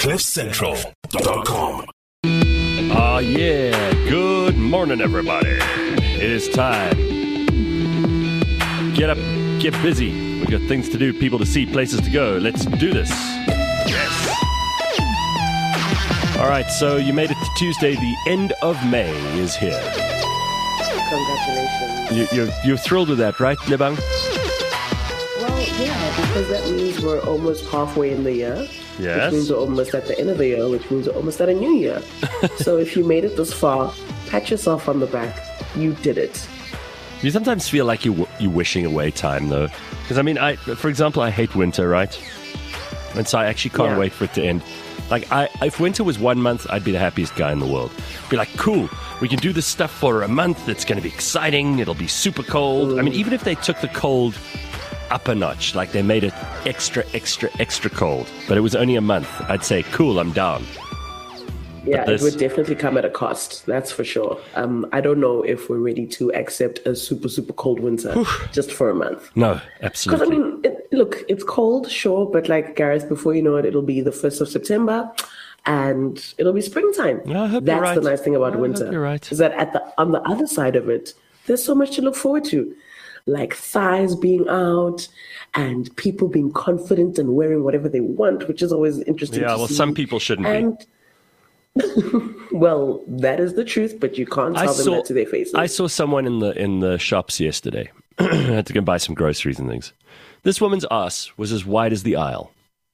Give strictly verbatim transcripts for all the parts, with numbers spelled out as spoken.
cliff central dot com. Ah, uh, yeah. Good morning, everybody. It is time. Get up, get busy. We've got things to do, people to see, places to go. Let's do this. Yes. All right, so you made it to Tuesday. The end of May is here. Congratulations. You, you're, you're thrilled with that, right, Lebang? Well, yeah, because that means we're almost halfway in the year. Yes. Which means we're almost at the end of the year, which means we're almost at a new year. So if you made it this far, pat yourself on the back. You did it. You sometimes feel like you, you're wishing away time, though. Because, I mean, I, for example, I hate winter, right? And so I actually can't Yeah. wait for it to end. Like, I, if winter was one month, I'd be the happiest guy in the world. Be like, cool, we can do this stuff for a month. It's going to be exciting. It'll be super cold. Mm. I mean, even if they took the cold up a notch, like they made it extra, extra, extra cold, but it was only a month, I'd say, cool, I'm down. Yeah, this- it would definitely come at a cost. That's for sure. Um, I don't know if we're ready to accept a super, super cold winter just for a month. No, Because, absolutely. I mean, it, look, it's cold, sure, but like, Gareth, before you know it, it'll be the first of September and it'll be springtime. Yeah, I hope That's you're right. the nice thing about I hope winter. you're right. Is that at the on the other side of it, there's so much to look forward to. Like thighs being out and people being confident and wearing whatever they want, which is always interesting yeah, to well, see. some people shouldn't be. And well, that is the truth, but you can't tell them that to their faces. I saw someone in the in the shops yesterday. I had to go buy some groceries and things. This woman's ass was as wide as the aisle.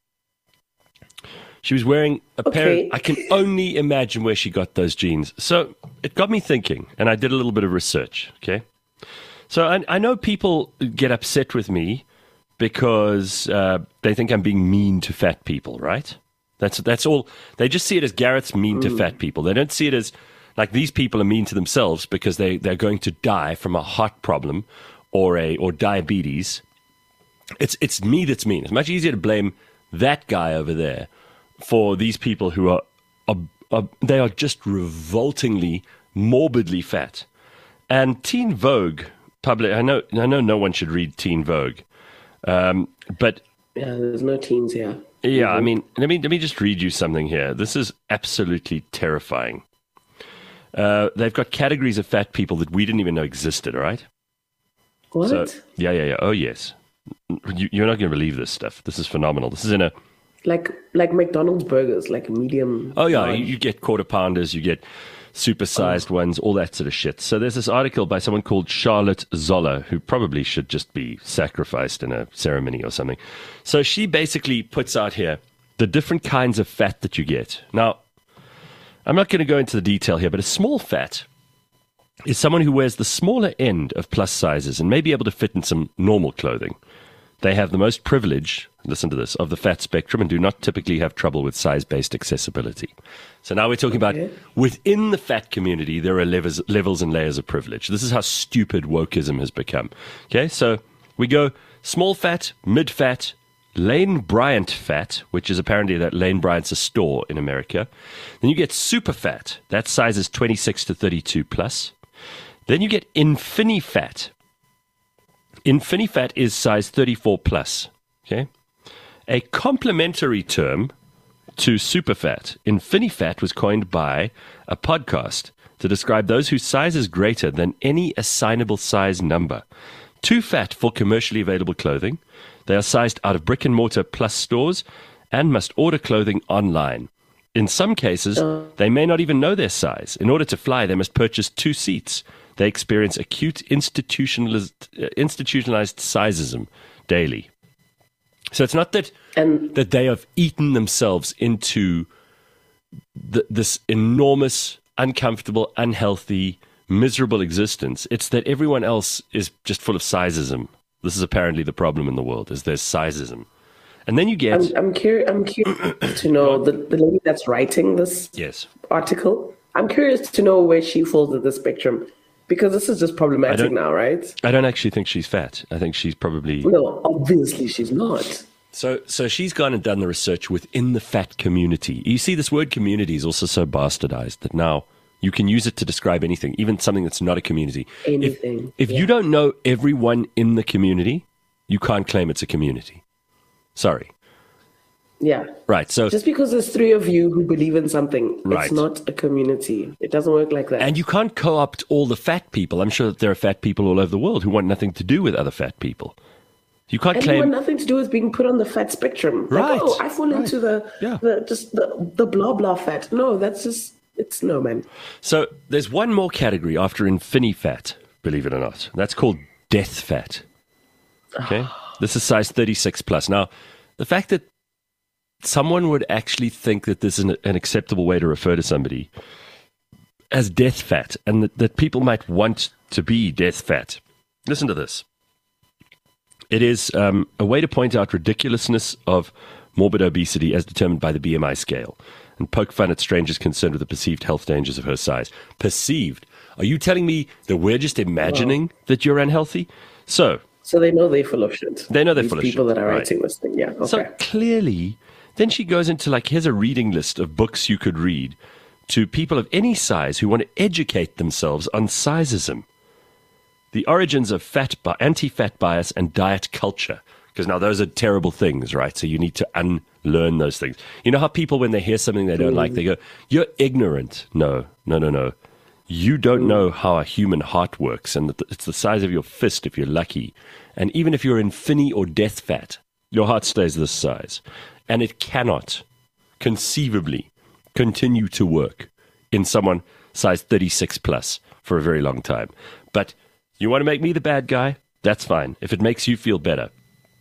She was wearing a pair Okay. of, I can only imagine where she got those jeans. So it got me thinking, and I did a little bit of research, okay? So I, I know people get upset with me because uh, they think I'm being mean to fat people, right? That's that's all. They just see it as Garrett's mean to fat people. They don't see it as like these people are mean to themselves because they, they're going to die from a heart problem or a or diabetes. It's it's me that's mean. It's much easier to blame that guy over there for these people who are, are, are they are just revoltingly, morbidly fat. And Teen Vogue public. I know I know no one should read Teen Vogue, um, but. Yeah, there's no teens here. Yeah, I mean, let me let me just read you something here. This is absolutely terrifying. Uh, they've got categories of fat people that we didn't even know existed. All right. What? So, yeah, yeah, yeah. Oh, yes. You, you're not going to believe this stuff. This is phenomenal. This is in a. Like like McDonald's burgers, like medium. Oh yeah, large. you, you get quarter pounders, you get supersized ones, all that sort of shit. So there's this article by someone called Charlotte Zoller, who probably should just be sacrificed in a ceremony or something. So she basically puts out here the different kinds of fat that you get. Now, I'm not going to go into the detail here, but a small fat is someone who wears the smaller end of plus sizes and may be able to fit in some normal clothing. They have the most privilege, listen to this, of the fat spectrum and do not typically have trouble with size-based accessibility. So now we're talking Okay. about within the fat community, there are levels, levels and layers of privilege. This is how stupid wokeism has become. Okay, so we go small fat, mid fat, Lane Bryant fat, which is apparently that Lane Bryant's a store in America. Then you get super fat, that size is twenty-six to thirty-two plus. Then you get infini fat. Infini fat is size thirty-four plus. Okay, a complementary term to superfat. Infinifat was coined by a podcast to describe those whose size is greater than any assignable size number. Too fat for commercially available clothing. They are sized out of brick and mortar plus stores and must order clothing online. In some cases, they may not even know their size. In order to fly, they must purchase two seats. They experience acute institutionalized, uh, institutionalized sizeism daily. So it's not that And that they have eaten themselves into th- this enormous, uncomfortable, unhealthy, miserable existence. It's that everyone else is just full of sizeism. This is apparently the problem in the world, is there's sizeism. And then you get... I'm I'm, curi- I'm curious to know the, the lady that's writing this Yes. article. I'm curious to know where she falls at the spectrum, because this is just problematic don't- now, right? I don't actually think she's fat. I think she's probably... No, obviously she's not. So, so she's gone and done the research within the fat community. You see, this word community is also so bastardized that now you can use it to describe anything, even something that's not a community. Anything, If, if yeah. you don't know everyone in the community, you can't claim it's a community. Sorry. Yeah. Right. So, Just because there's three of you who believe in something, Right. it's not a community. It doesn't work like that. and you can't co-opt all the fat people. I'm sure that there are fat people all over the world who want nothing to do with other fat people. You can't and you claim. want nothing to do with being put on the fat spectrum. Right, Like, oh, I fall right. into the, Yeah. the just the, the blah blah fat. No, that's just it's no, man. So there's one more category after InfiniFat, believe it or not. That's called death fat. Okay? This is size thirty-six plus. Now, the fact that someone would actually think that this is an, an acceptable way to refer to somebody as death fat, and that, that people might want to be death fat. Listen to this. It is um, a way to point out ridiculousness of morbid obesity as determined by the B M I scale, and poke fun at strangers concerned with the perceived health dangers of her size. Perceived? Are you telling me that we're just imagining that you're unhealthy? So, So they know they're full of shit. They know they're These full of people shit, that are right. writing this thing. Yeah. Okay. so clearly, then she goes into like, here's a reading list of books you could read to people of any size who want to educate themselves on sizeism. The origins of fat bi- anti-fat bias and diet culture. Because now those are terrible things, right? So you need to unlearn those things. You know how people, when they hear something they don't like, they go, you're ignorant. No, no, no, no. You don't know how a human heart works, and that it's the size of your fist if you're lucky. And even if you're infini or death fat, your heart stays this size. And it cannot conceivably continue to work in someone size thirty-six plus for a very long time. But you want to make me the bad guy? That's fine, if it makes you feel better.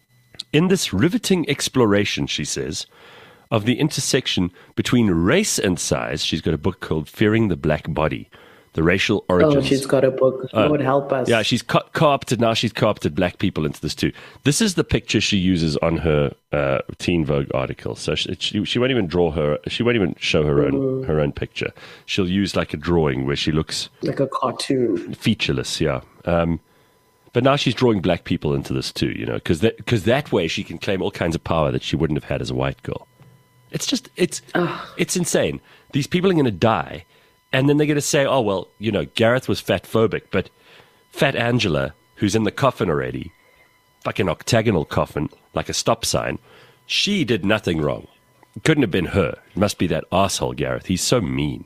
In this riveting exploration, she says, of the intersection between race and size, she's got a book called Fearing the Black Body, the racial origins. Oh, she's got a book. Lord help us. Yeah, she's co- co-opted, now she's co-opted black people into this too. This is the picture she uses on her uh, Teen Vogue article. So she, she, she won't even draw her, she won't even show her own Mm. her own picture. She'll use like a drawing where she looks Like a cartoon. featureless, yeah. Um, but now she's drawing black people into this too, you know, because that, cause that way she can claim all kinds of power that she wouldn't have had as a white girl. It's just, it's, it's insane. These people are going to die, and then they're going to say, oh, well, you know, Gareth was fat phobic, but Fat Angela, who's in the coffin already, like an octagonal coffin, like a stop sign, she did nothing wrong. It couldn't have been her. It must be that asshole Gareth. He's so mean.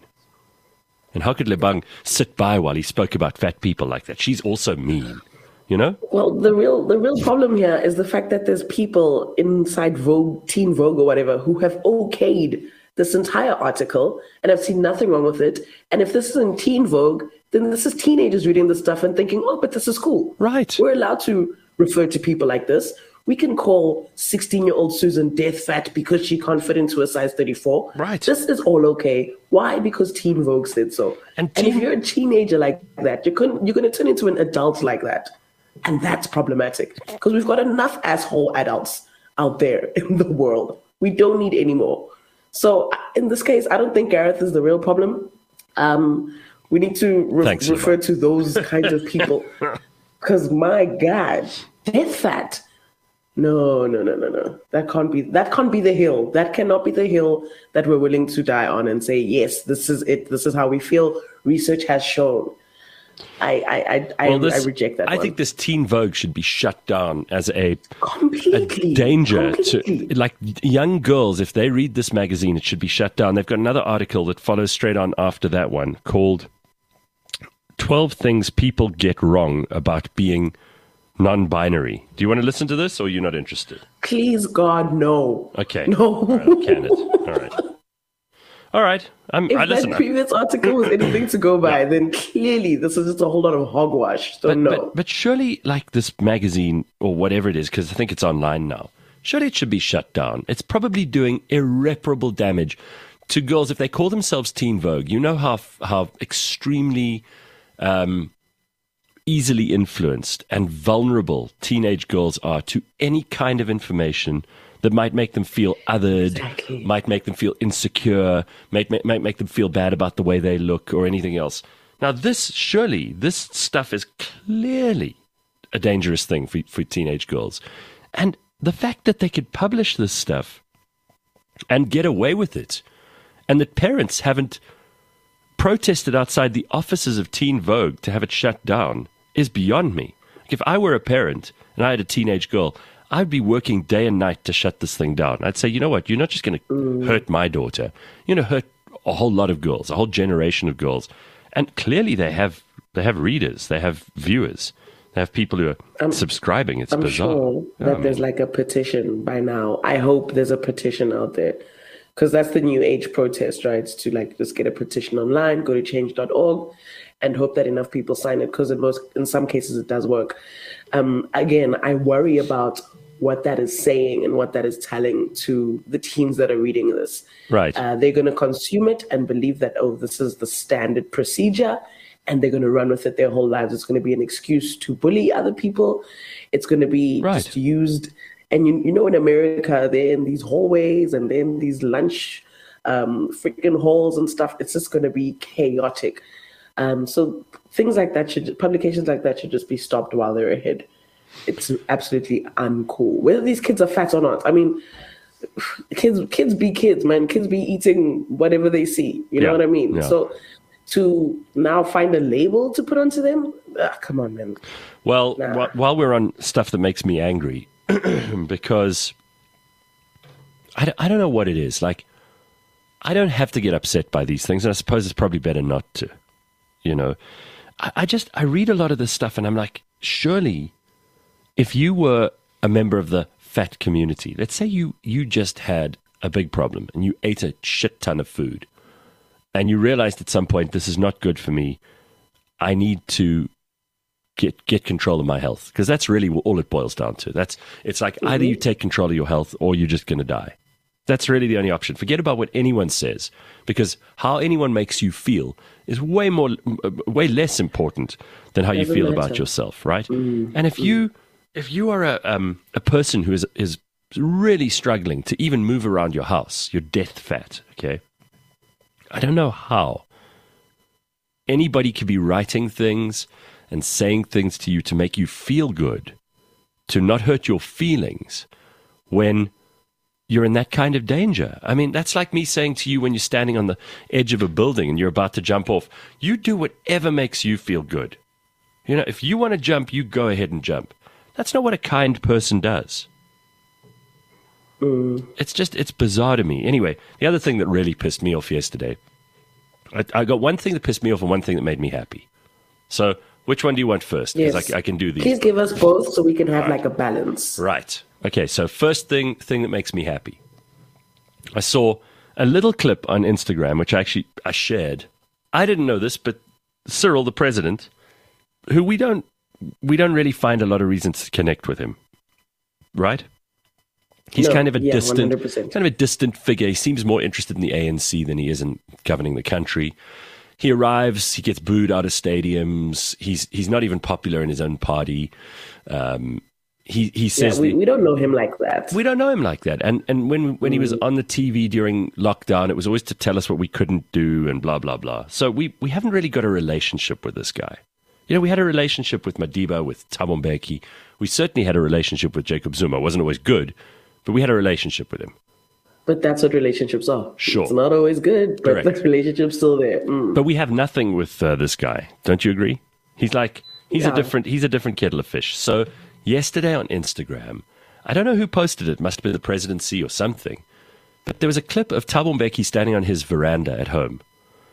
And how could Lebang sit by while he spoke about fat people like that? She's also mean, you know? Well, the real the real problem here is the fact that there's people inside Vogue, Teen Vogue or whatever, who have okayed this entire article and have seen nothing wrong with it. And if this is in Teen Vogue, then this is teenagers reading this stuff and thinking, oh, but this is cool. Right. We're allowed to refer to people like this. We can call sixteen-year-old Susan death fat because she can't fit into a size thirty-four. Right. This is all okay. Why? Because Teen Vogue said so. And And, if Teen- you're a teenager like that, you're going you're going to turn into an adult like that. And that's problematic because we've got enough asshole adults out there in the world. We don't need any more. So in this case, I don't think Gareth is the real problem. Um, we need to re- Thanks, refer Lamar. to those kinds of people. Because my God, death fat. No, no, no, no, no. That can't be. That can't be the hill. That cannot be the hill that we're willing to die on and say, yes, this is it. This is how we feel. Research has shown. I, I, I, I, Well, this- I reject that. I one. think this Teen Vogue should be shut down as a, a completely danger completely. to, like, young girls. If they read this magazine, it should be shut down. They've got another article that follows straight on after that one called twelve Things People Get Wrong About Being Non-Binary. Do you want to listen to this, or are you not interested? Please, God, no. Okay. No. All right, I'll can it. All right. All right. I'm, If I listen. that previous article was anything to go by, then clearly this is just a whole lot of hogwash. So But, no. but, but surely, like this magazine or whatever it is, because I think it's online now, surely it should be shut down. It's probably doing irreparable damage to girls if they call themselves Teen Vogue. You know how how extremely um, easily influenced and vulnerable teenage girls are to any kind of information that might make them feel othered, Exactly. might make them feel insecure, might, might, might make them feel bad about the way they look or anything else. Now, this, surely, this stuff is clearly a dangerous thing for, for teenage girls. And the fact that they could publish this stuff and get away with it, and that parents haven't protested outside the offices of Teen Vogue to have it shut down, is beyond me. If I were a parent and I had a teenage girl, I'd be working day and night to shut this thing down. I'd say, you know what? You're not just going to mm. hurt my daughter. You're going to hurt a whole lot of girls, a whole generation of girls. And clearly they have they have readers, they have viewers, they have people who are I'm, subscribing. It's I'm bizarre. sure that oh, there's like a petition by now. I hope there's a petition out there. Because that's the new age protest, right? To like just get a petition online, go to change dot org, and hope that enough people sign it. Because in most, in some cases, it does work. Um, again, I worry about what that is saying and what that is telling to the teens that are reading this. Right. Uh, they're going to consume it and believe that, oh, this is the standard procedure, and they're going to run with it their whole lives. It's going to be an excuse to bully other people. It's going to be right. just used. And you, you know, in America, they're in these hallways and they're in these lunch um, freaking halls and stuff. It's just going to be chaotic. Um, so things like that should, publications like that should just be stopped while they're ahead. It's absolutely uncool. Whether these kids are fat or not. I mean, kids, kids be kids, man. Kids be eating whatever they see. You know yeah. what I mean? Yeah. So to now find a label to put onto them, ugh, come on, man. Well, nah. wh- while we're on stuff that makes me angry, because I don't, I don't know what it is. Like, I don't have to get upset by these things, and I suppose it's probably better not to. You know, I, I just, I read a lot of this stuff, and I'm like, surely, if you were a member of the fat community, let's say you, you just had a big problem, and you ate a shit ton of food, and you realized at some point, this is not good for me, I need to get get control of my health, because that's really all it boils down to. That's it's like mm-hmm. either you take control of your health or you're just going to die. That's really the only option. Forget about what anyone says, because how anyone makes you feel is way more, way less important than how you feel matter. about yourself, right? Mm-hmm. And if you if you are a um, a person who is is really struggling to even move around your house, you're death fat. Okay, I don't know how anybody could be writing things and saying things to you to make you feel good, to not hurt your feelings when you're in that kind of danger. I mean, that's like me saying to you when you're standing on the edge of a building and you're about to jump off, you do whatever makes you feel good. You know, if you want to jump, you go ahead and jump. That's not what a kind person does. Mm. It's just, it's bizarre to me. Anyway, the other thing that really pissed me off yesterday, I, I got one thing that pissed me off and one thing that made me happy. So, which one do you want first? Because yes. I, I can do these. Please give us both so we can have right. like a balance. Right. Okay, so first thing thing that makes me happy. I saw a little clip on Instagram, which I actually I shared. I didn't know this, but Cyril, the president, who we don't we don't really find a lot of reasons to connect with him. Right? He's no, kind of a yeah, distant one hundred percent. kind of a distant figure. He seems more interested in the A N C than he is in governing the country. He arrives, he gets booed out of stadiums. He's he's not even popular in his own party. Um, he he says yeah, we, the, we don't know him like that. We don't know him like that. And and when when mm. he was on the T V during lockdown, it was always to tell us what we couldn't do and blah blah blah. So we we haven't really got a relationship with this guy. You know, we had a relationship with Madiba, with Thabo Mbeki. We certainly had a relationship with Jacob Zuma. It wasn't always good, but we had a relationship with him. But that's what relationships are. Sure. It's not always good, but Correct. the relationship's still there. Mm. But we have nothing with uh, this guy. Don't you agree? He's like, he's yeah. a different, he's a different kettle of fish. So yesterday on Instagram, I don't know who posted it. It must have been the presidency or something. But there was a clip of Thabo Mbeki standing on his veranda at home.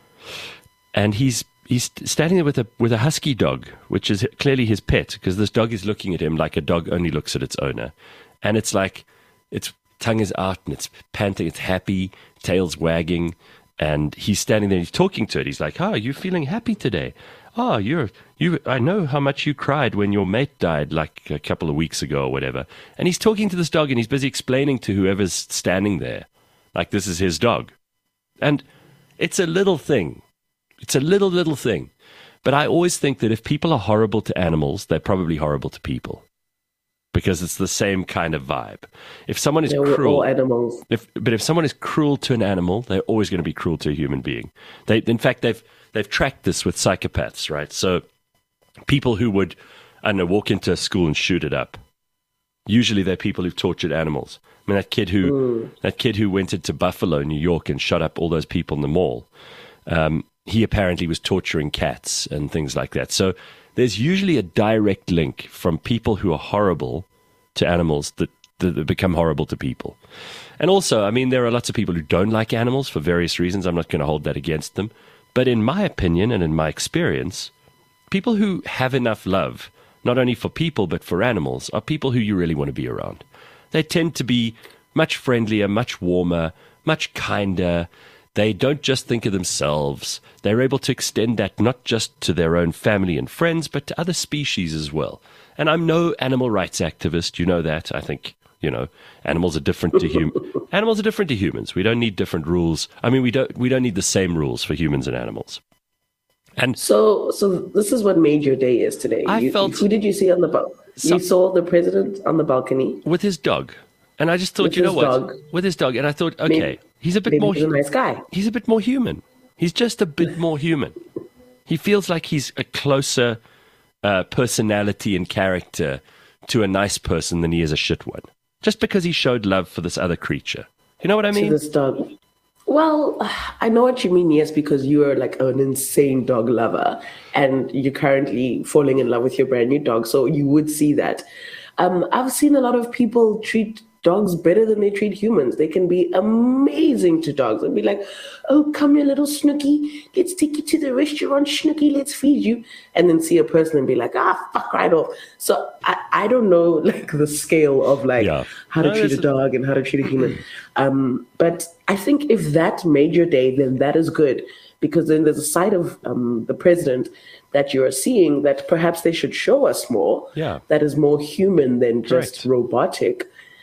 And he's he's standing there with a with a husky dog, which is clearly his pet, because this dog is looking at him like a dog only looks at its owner. And it's like, its tongue is out and it's panting, it's happy, tail's wagging, and he's standing there, he's talking to it. He's like, oh, you're feeling happy today. Oh, you're, you, I know how much you cried when your mate died like a couple of weeks ago or whatever. And he's talking to this dog and he's busy explaining to whoever's standing there, like this is his dog. And it's a little thing. It's a little, little thing. But I always think that if people are horrible to animals, they're probably horrible to people. Because it's the same kind of vibe. If someone is yeah, cruel, all animals. If, but if someone is cruel to an animal, they're always going to be cruel to a human being. They, in fact, they've they've tracked this with psychopaths, right? So people who would, I don't know, walk into a school and shoot it up. Usually, they're people who've tortured animals. I mean, that kid who mm. that kid who went into Buffalo, New York, and shot up all those people in the mall. Um, he apparently was torturing cats and things like that. So there's usually a direct link from people who are horrible to animals that, that, that become horrible to people. And also, I mean, there are lots of people who don't like animals for various reasons. I'm not going to hold that against them. But in my opinion and in my experience, people who have enough love, not only for people but for animals, are people who you really want to be around. They tend to be much friendlier, much warmer, much kinder. They don't just think of themselves. They're able to extend that not just to their own family and friends, but to other species as well. And I'm no animal rights activist. You know that. I think, you know, animals are different to hum- animals are different to humans. We don't need different rules. I mean, we don't we don't need the same rules for humans and animals. And so, so this is what made your day is today. I you, felt who did you see on the balcony? You saw the president on the balcony with his dog, and I just thought, with you know what, dog. with his dog, and I thought, okay, maybe, he's a bit maybe more. He's a nice guy. He's a bit more human. He's just a bit more human. He feels like he's a closer uh, personality and character to a nice person than he is a shit one. Just because he showed love for this other creature. You know what I mean? To this dog. Well, I know what you mean, yes, because you are like an insane dog lover and you're currently falling in love with your brand new dog. So you would see that. Um, I've seen a lot of people treat dogs better than they treat humans. They can be amazing to dogs and be like, oh, come here, little Snooky. Let's take you to the restaurant, Snooky. Let's feed you. And then see a person and be like, ah, fuck right off. So I, I don't know like the scale of like yeah. how to no, treat a dog and how to treat a human. Um, but I think if that made your day, then that is good. Because then there's a side of um, the president that you're seeing that perhaps they should show us more. Yeah. That is more human than just Correct. robotic.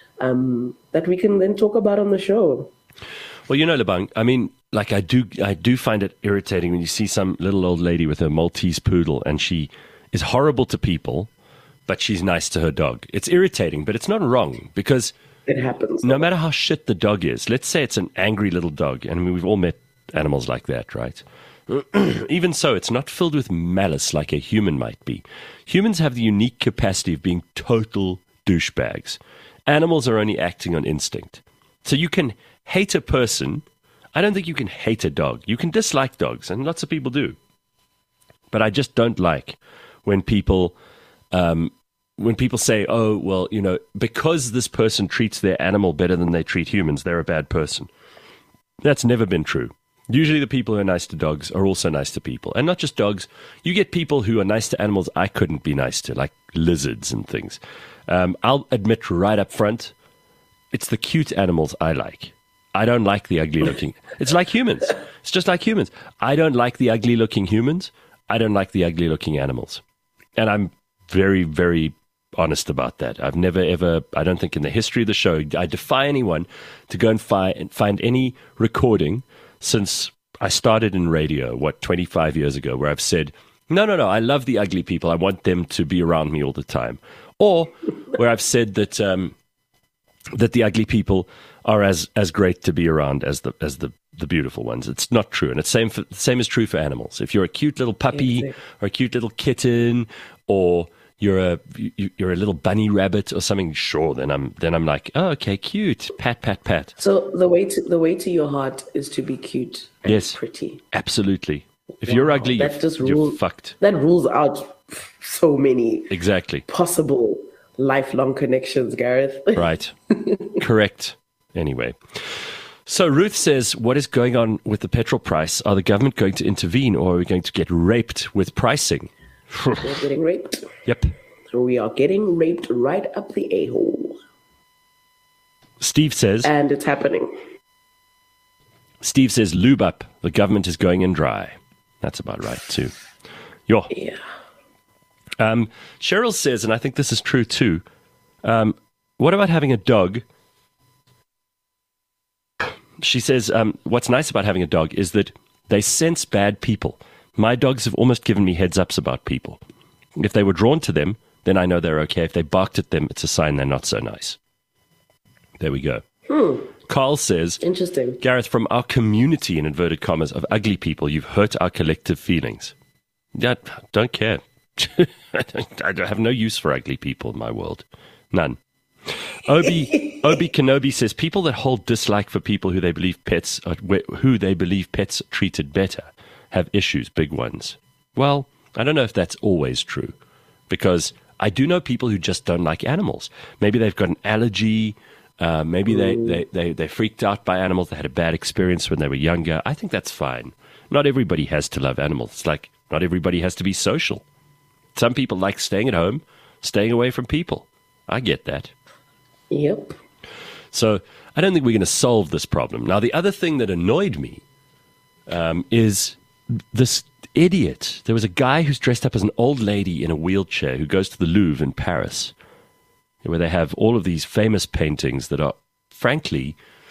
Um, that we can then talk about on the show. Well, you know, Lebang, I mean, like I do, I do find it irritating when you see some little old lady with her Maltese poodle and she is horrible to people, but she's nice to her dog. It's irritating, but it's not wrong because it happens. No matter how shit the dog is, let's say it's an angry little dog, and I mean, we've all met animals like that, right? Even so, it's not filled with malice like a human might be. Humans have the unique capacity of being total douchebags. Animals are only acting on instinct. So you can hate a person. I don't think you can hate a dog. You can dislike dogs, and lots of people do. But I just don't like when people um, when people say, oh, well, you know, because this person treats their animal better than they treat humans, they're a bad person. That's never been true. Usually the people who are nice to dogs are also nice to people. And not just dogs. You get people who are nice to animals I couldn't be nice to, like lizards and things. Um, I'll admit right up front, it's the cute animals I like. I don't like the ugly looking. It's like humans. It's just like humans. I don't like the ugly looking humans. I don't like the ugly looking animals. And I'm very, very honest about that. I've never ever, I don't think in the history of the show, I defy anyone to go and find, find any recording since I started in radio, what, twenty-five years ago, where I've said, no, no, no, I love the ugly people. I want them to be around me all the time. Or where I've said that um, that the ugly people are as, as great to be around as the as the, the beautiful ones. It's not true. And it's same for, same is true for animals. If you're a cute little puppy Exactly. or a cute little kitten or you're a you, you're a little bunny rabbit or something, sure, then I'm then I'm like, oh, okay, cute. Pat, pat, pat. So the way to the way to your heart is to be cute and Yes. pretty. Absolutely. If you're Wow, ugly, that you're, just you're rule- fucked. That rules out so many Exactly. possible lifelong connections, Gareth. Right. Correct. Anyway. So Ruth says, what is going on with the petrol price? Are the government going to intervene or are we going to get raped with pricing? We're getting raped. Yep. So we are getting raped right up the a-hole. Steve says, And it's happening. Steve says, lube up. The government is going in dry. That's about right, too. Yo. Yeah. Um, Cheryl says, and I think this is true, too, um, what about having a dog? She says, um, what's nice about having a dog is that they sense bad people. My dogs have almost given me heads ups about people. If they were drawn to them, then I know they're okay. If they barked at them, it's a sign they're not so nice. There we go. Hmm. Carl says, Interesting. Gareth, from our community, in inverted commas, of ugly people, you've hurt our collective feelings. Yeah, don't care. I, don't, I don't have no use for ugly people in my world. None. Obi Obi Kenobi says people that hold dislike for people who they believe pets are, who they believe pets are treated better have issues, big ones. Well, I don't know if that's always true, because I do know people who just don't like animals. Maybe they've got an allergy. Uh, maybe they, they, they, they freaked out by animals. They had a bad experience when they were younger. I think that's fine. Not everybody has to love animals. It's like not everybody has to be social. Some people like staying at home, staying away from people. I get that. Yep. So I don't think we're going to solve this problem. Now, the other thing that annoyed me um, is this idiot. There was a guy who's dressed up as an old lady in a wheelchair who goes to the Louvre in Paris, where they have all of these famous paintings that are, frankly,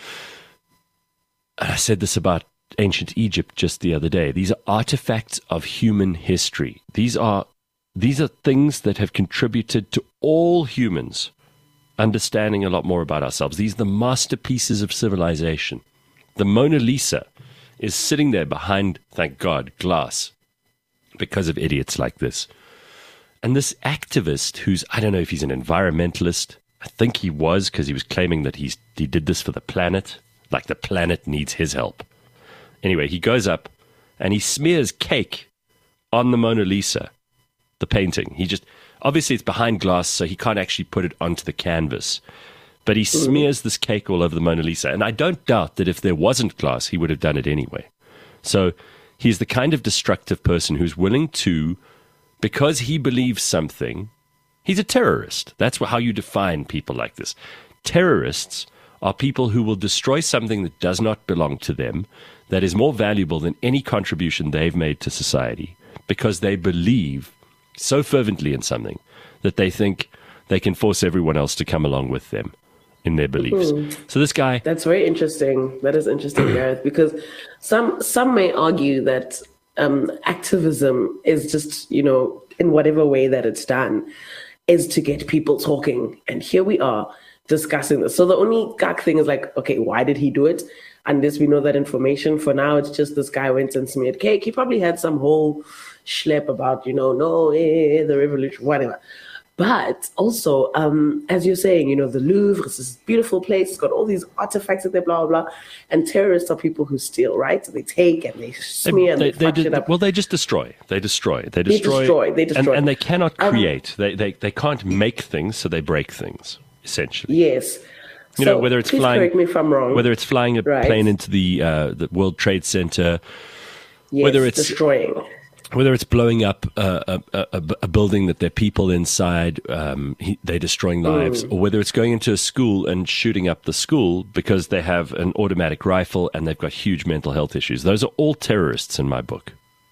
I said this about ancient Egypt just the other day. These are artifacts of human history. These are these are things that have contributed to all humans understanding a lot more about ourselves. These are the masterpieces of civilization. The Mona Lisa is sitting there behind, thank God, glass because of idiots like this. And this activist who's, I don't know if he's an environmentalist. I think he was, because he was claiming that he's he did this for the planet, like the planet needs his help. Anyway, he goes up and he smears cake on the Mona Lisa, the painting. He just, obviously it's behind glass, so he can't actually put it onto the canvas. But he smears this cake all over the Mona Lisa. And I don't doubt that if there wasn't glass, he would have done it anyway. So he's the kind of destructive person who's willing to, because he believes something, he's a terrorist. That's how you define people like this. Terrorists are people who will destroy something that does not belong to them, that is more valuable than any contribution they've made to society, because they believe so fervently in something that they think they can force everyone else to come along with them in their beliefs. Mm-hmm. So this guy... That's very interesting. That is interesting, Gareth, because some some may argue that um, activism is just, you know, in whatever way that it's done, is to get people talking. And here we are discussing this. So the only gag thing is like, okay, why did he do it? Unless we know that information. For now, it's just this guy went and smeared cake. He probably had some whole schlep about, you know, no, eh, the revolution, whatever. But also, um, as you're saying, you know, the Louvre is this beautiful place. It's got all these artifacts in there, blah, blah, blah. And terrorists are people who steal, right? So they take and they smear they, and they, they, they fuck it up. Well, they just destroy. They destroy. They destroy. They destroy. They destroy. And, and they cannot create. Um, they, they, they can't make things, so they break things, essentially. Yes. You so know, whether it's please flying, correct me if I'm wrong. Whether it's flying a right. plane into the uh, the World Trade Center, yes, whether it's destroying, whether it's blowing up a, a, a, a building that there are people inside, um, he, they're destroying lives, mm. or whether it's going into a school and shooting up the school because they have an automatic rifle and they've got huge mental health issues. Those are all terrorists in my book.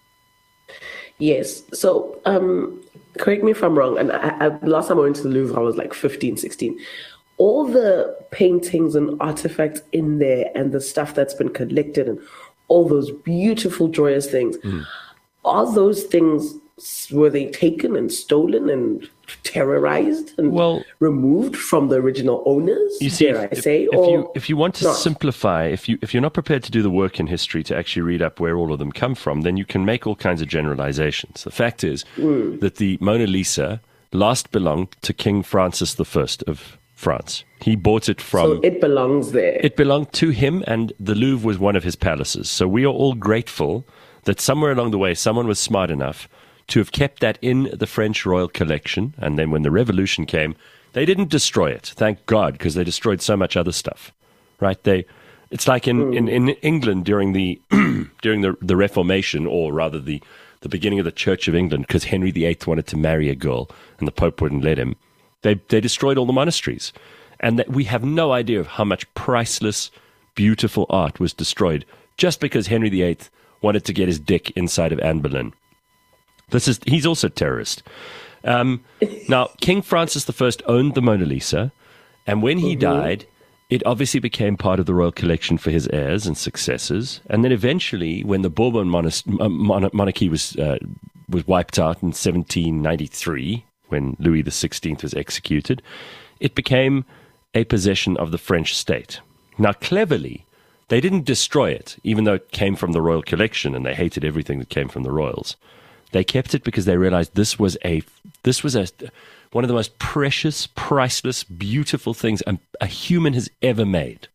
Yes. So, um, correct me if I'm wrong. And I, I, last time I went to the Louvre, I was like fifteen, sixteen. All the paintings and artifacts in there and the stuff that's been collected and all those beautiful, joyous things, mm. are those things, were they taken and stolen and terrorized and well, removed from the original owners? You see, dare if, I say? if, or you, if you want to not? simplify, if, you, if you're not prepared to do the work in history to actually read up where all of them come from, then you can make all kinds of generalizations. The fact is mm. that the Mona Lisa last belonged to King Francis the First of France. He bought it from... So it belongs there. It belonged to him, and the Louvre was one of his palaces. So we are all grateful that somewhere along the way, someone was smart enough to have kept that in the French royal collection. And then when the revolution came, they didn't destroy it. Thank God, because they destroyed so much other stuff. Right? They... It's like in, mm. in, in England during the during the, the Reformation, or rather the, the beginning of the Church of England, because Henry the Eighth wanted to marry a girl and the Pope wouldn't let him. They they destroyed all the monasteries. And that we have no idea of how much priceless, beautiful art was destroyed just because Henry the Eighth wanted to get his dick inside of Anne Boleyn. This is he's also a terrorist. Um, now, King Francis the First owned the Mona Lisa, and when he mm-hmm. died, it obviously became part of the royal collection for his heirs and successors. And then eventually, when the Bourbon monas- mon- monarchy was uh, was wiped out in seventeen ninety-three, when Louis the Sixteenth was executed, it became a possession of the French state. Now, cleverly, they didn't destroy it, even though it came from the royal collection and they hated everything that came from the royals. They kept it because they realized this was a this was a one of the most precious, priceless, beautiful things a, a human has ever made.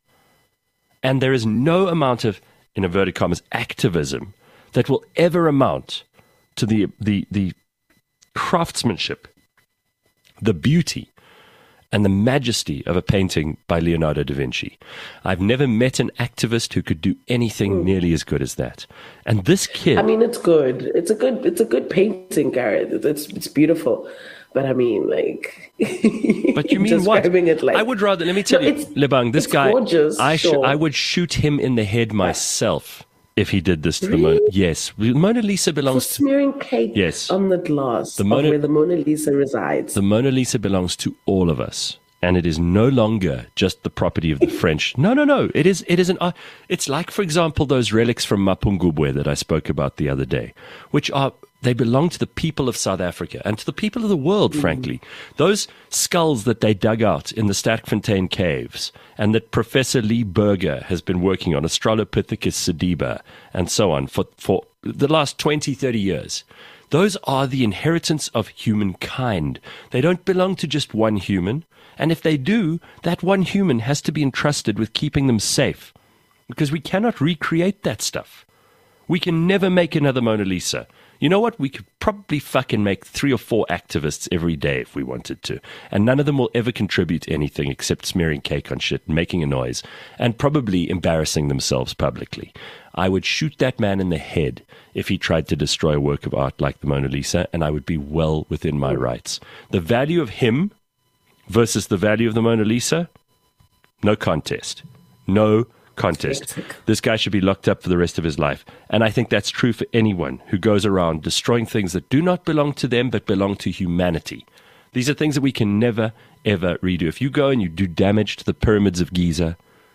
And there is no amount of, in inverted commas, activism that will ever amount to the the the craftsmanship the beauty and the majesty of a painting by Leonardo da Vinci. I've never met an activist who could do anything mm. nearly as good as that. And this kid, I mean, it's good. It's a good. It's a good painting, Gareth. It's it's beautiful. But I mean, like, but you mean what? It like, I would rather. Let me tell no, you, Lebang. This guy, gorgeous, I sure. sh- I would shoot him in the head myself if he did this to really? the Mona. Yes, Mona Lisa belongs For smearing cake to, yes. on the glass the Mona, of where the Mona Lisa resides. The Mona Lisa belongs to all of us, and it is no longer just the property of the French. No, no, no. It is. It is an. Uh, it's like, for example, those relics from Mapungubwe that I spoke about the other day, which are. They belong to the people of South Africa and to the people of the world, mm-hmm. frankly. Those skulls that they dug out in the Sterkfontein caves and that Professor Lee Berger has been working on, Australopithecus sediba, and so on, for, for the last twenty, thirty years, those are the inheritance of humankind. They don't belong to just one human. And if they do, that one human has to be entrusted with keeping them safe, because we cannot recreate that stuff. We can never make another Mona Lisa. You know what? We could probably fucking make three or four activists every day if we wanted to. And none of them will ever contribute anything except smearing cake on shit and making a noise and probably embarrassing themselves publicly. I would shoot that man in the head if he tried to destroy a work of art like the Mona Lisa, and I would be well within my rights. The value of him versus the value of the Mona Lisa? No contest. No contest. This guy should be locked up for the rest of his life. And I think that's true for anyone who goes around destroying things that do not belong to them but belong to humanity. These are things that we can never, ever redo. If you go and you do damage to the pyramids of Giza,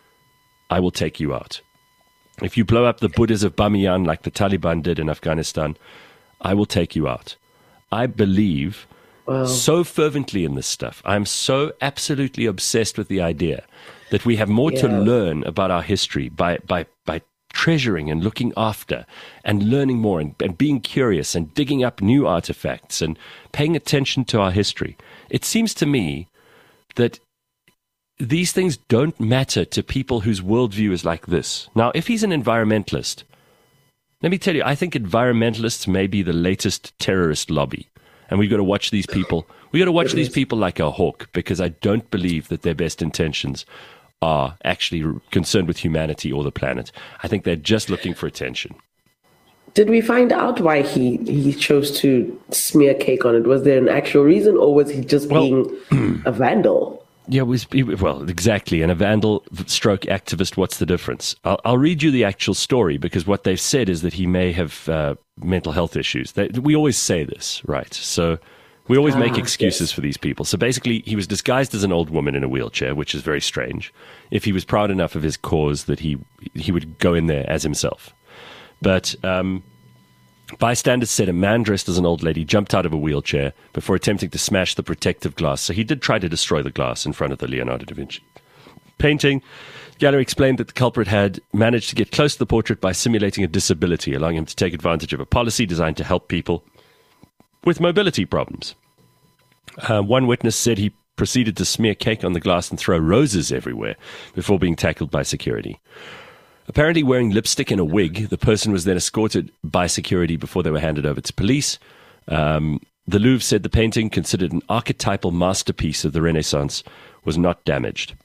I will take you out. If you blow up the Buddhas of Bamiyan like the Taliban did in Afghanistan, I will take you out. I believe wow. so fervently in this stuff. I'm so absolutely obsessed with the idea that we have more yeah. to learn about our history by, by, by treasuring and looking after and learning more and, and being curious and digging up new artifacts and paying attention to our history. It seems to me that these things don't matter to people whose worldview is like this. Now, if he's an environmentalist, let me tell you, I think environmentalists may be the latest terrorist lobby. And we've got to watch these people. We've got to watch these people like a hawk, because I don't believe that their best intentions are actually concerned with humanity or the planet. I think they're just looking for attention. Did we find out why he, he chose to smear cake on it? Was there an actual reason, or was he just well, being a vandal? Yeah, it was, well, exactly. And a vandal stroke activist, what's the difference? I'll, I'll read you the actual story, because what they've said is that he may have uh, mental health issues. They, we always say this, right? So we always ah, make excuses yes. for these people. So basically, he was disguised as an old woman in a wheelchair, which is very strange. If he was proud enough of his cause that he he would go in there as himself. But um, bystanders said a man dressed as an old lady jumped out of a wheelchair before attempting to smash the protective glass. So he did try to destroy the glass in front of the Leonardo da Vinci painting. The gallery explained that the culprit had managed to get close to the portrait by simulating a disability, allowing him to take advantage of a policy designed to help people with mobility problems. Uh, one witness said he proceeded to smear cake on the glass and throw roses everywhere before being tackled by security. Apparently wearing lipstick and a wig, the person was then escorted by security before they were handed over to police. Um, the Louvre said the painting, considered an archetypal masterpiece of the Renaissance, was not damaged.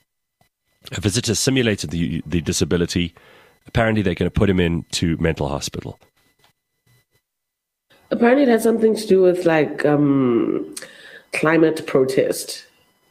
A visitor simulated the, the disability. Apparently they're going to put him into mental hospital. Apparently it has something to do with like um, climate protest.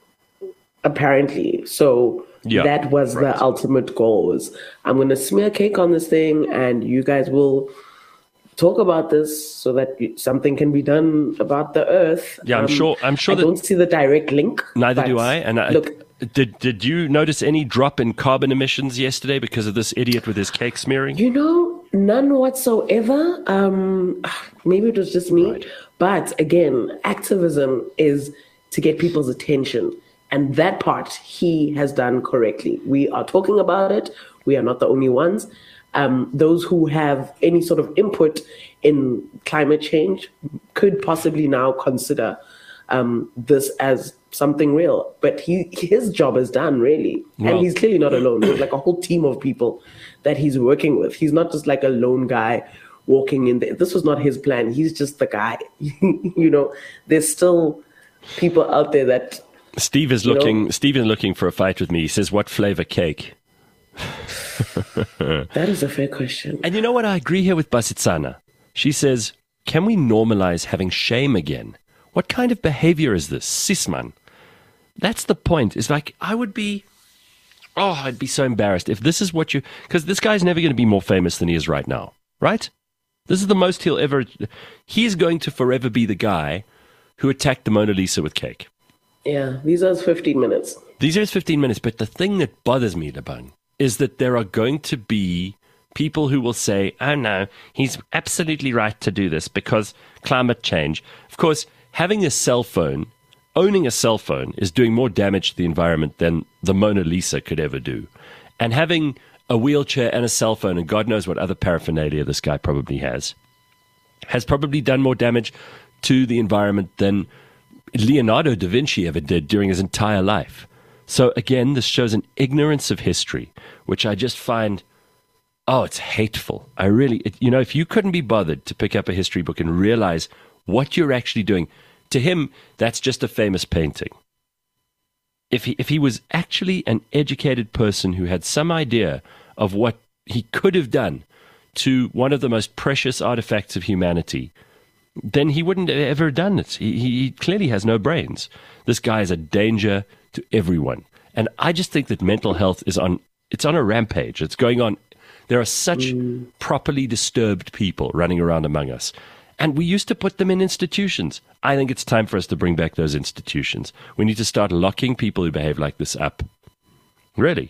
Apparently. So yeah, that was right. the ultimate goal, was I'm going to smear cake on this thing and you guys will talk about this so that something can be done about the earth. Yeah, I'm um, sure. I'm sure I that don't see the direct link. Neither do I. And I, look, did did you notice any drop in carbon emissions yesterday because of this idiot with his cake smearing? You know, none whatsoever. Um, maybe it was just me. Right. But again, activism is to get people's attention. And that part he has done correctly. We are talking about it. We are not the only ones. Um, those who have any sort of input in climate change could possibly now consider um, this as something real. But he, his job is done, really. Well, and he's clearly not alone. There's like a whole team of people that he's working with. He's not just like a lone guy walking in there. This was not his plan. He's just the guy. You know, there's still people out there that Steve is You know- looking. Steve is looking for a fight with me. He says, "What flavor cake?" that is a fair question. And you know what? I agree here with Basitsana. She says, "Can we normalize having shame again? What kind of behavior is this, Sisman?" That's the point. It's like I would be. Oh, I'd be so embarrassed if this is what you. Because this guy's never going to be more famous than he is right now, right? This is the most he'll ever. He's going to forever be the guy who attacked the Mona Lisa with cake. Yeah, these are fifteen minutes. These are his fifteen minutes, but the thing that bothers me, Lebang, is that there are going to be people who will say, oh no, he's absolutely right to do this because climate change. Of course, having a cell phone, owning a cell phone is doing more damage to the environment than the Mona Lisa could ever do. And having a wheelchair and a cell phone, and God knows what other paraphernalia this guy probably has, has probably done more damage to the environment than Leonardo da Vinci ever did during his entire life. So again, this shows an ignorance of history, which I just find, oh, it's hateful. I really, it, you know, if you couldn't be bothered to pick up a history book and realize what you're actually doing, to him, that's just a famous painting. If he, if he was actually an educated person who had some idea of what he could have done to one of the most precious artifacts of humanity, then he wouldn't have ever done it. He, he clearly has no brains. This guy is a danger to everyone. And I just think that mental health is on, it's on a rampage. It's going on. There are such mm. properly disturbed people running around among us. And we used to put them in institutions. I think it's time for us to bring back those institutions. We need to start locking people who behave like this up. Really.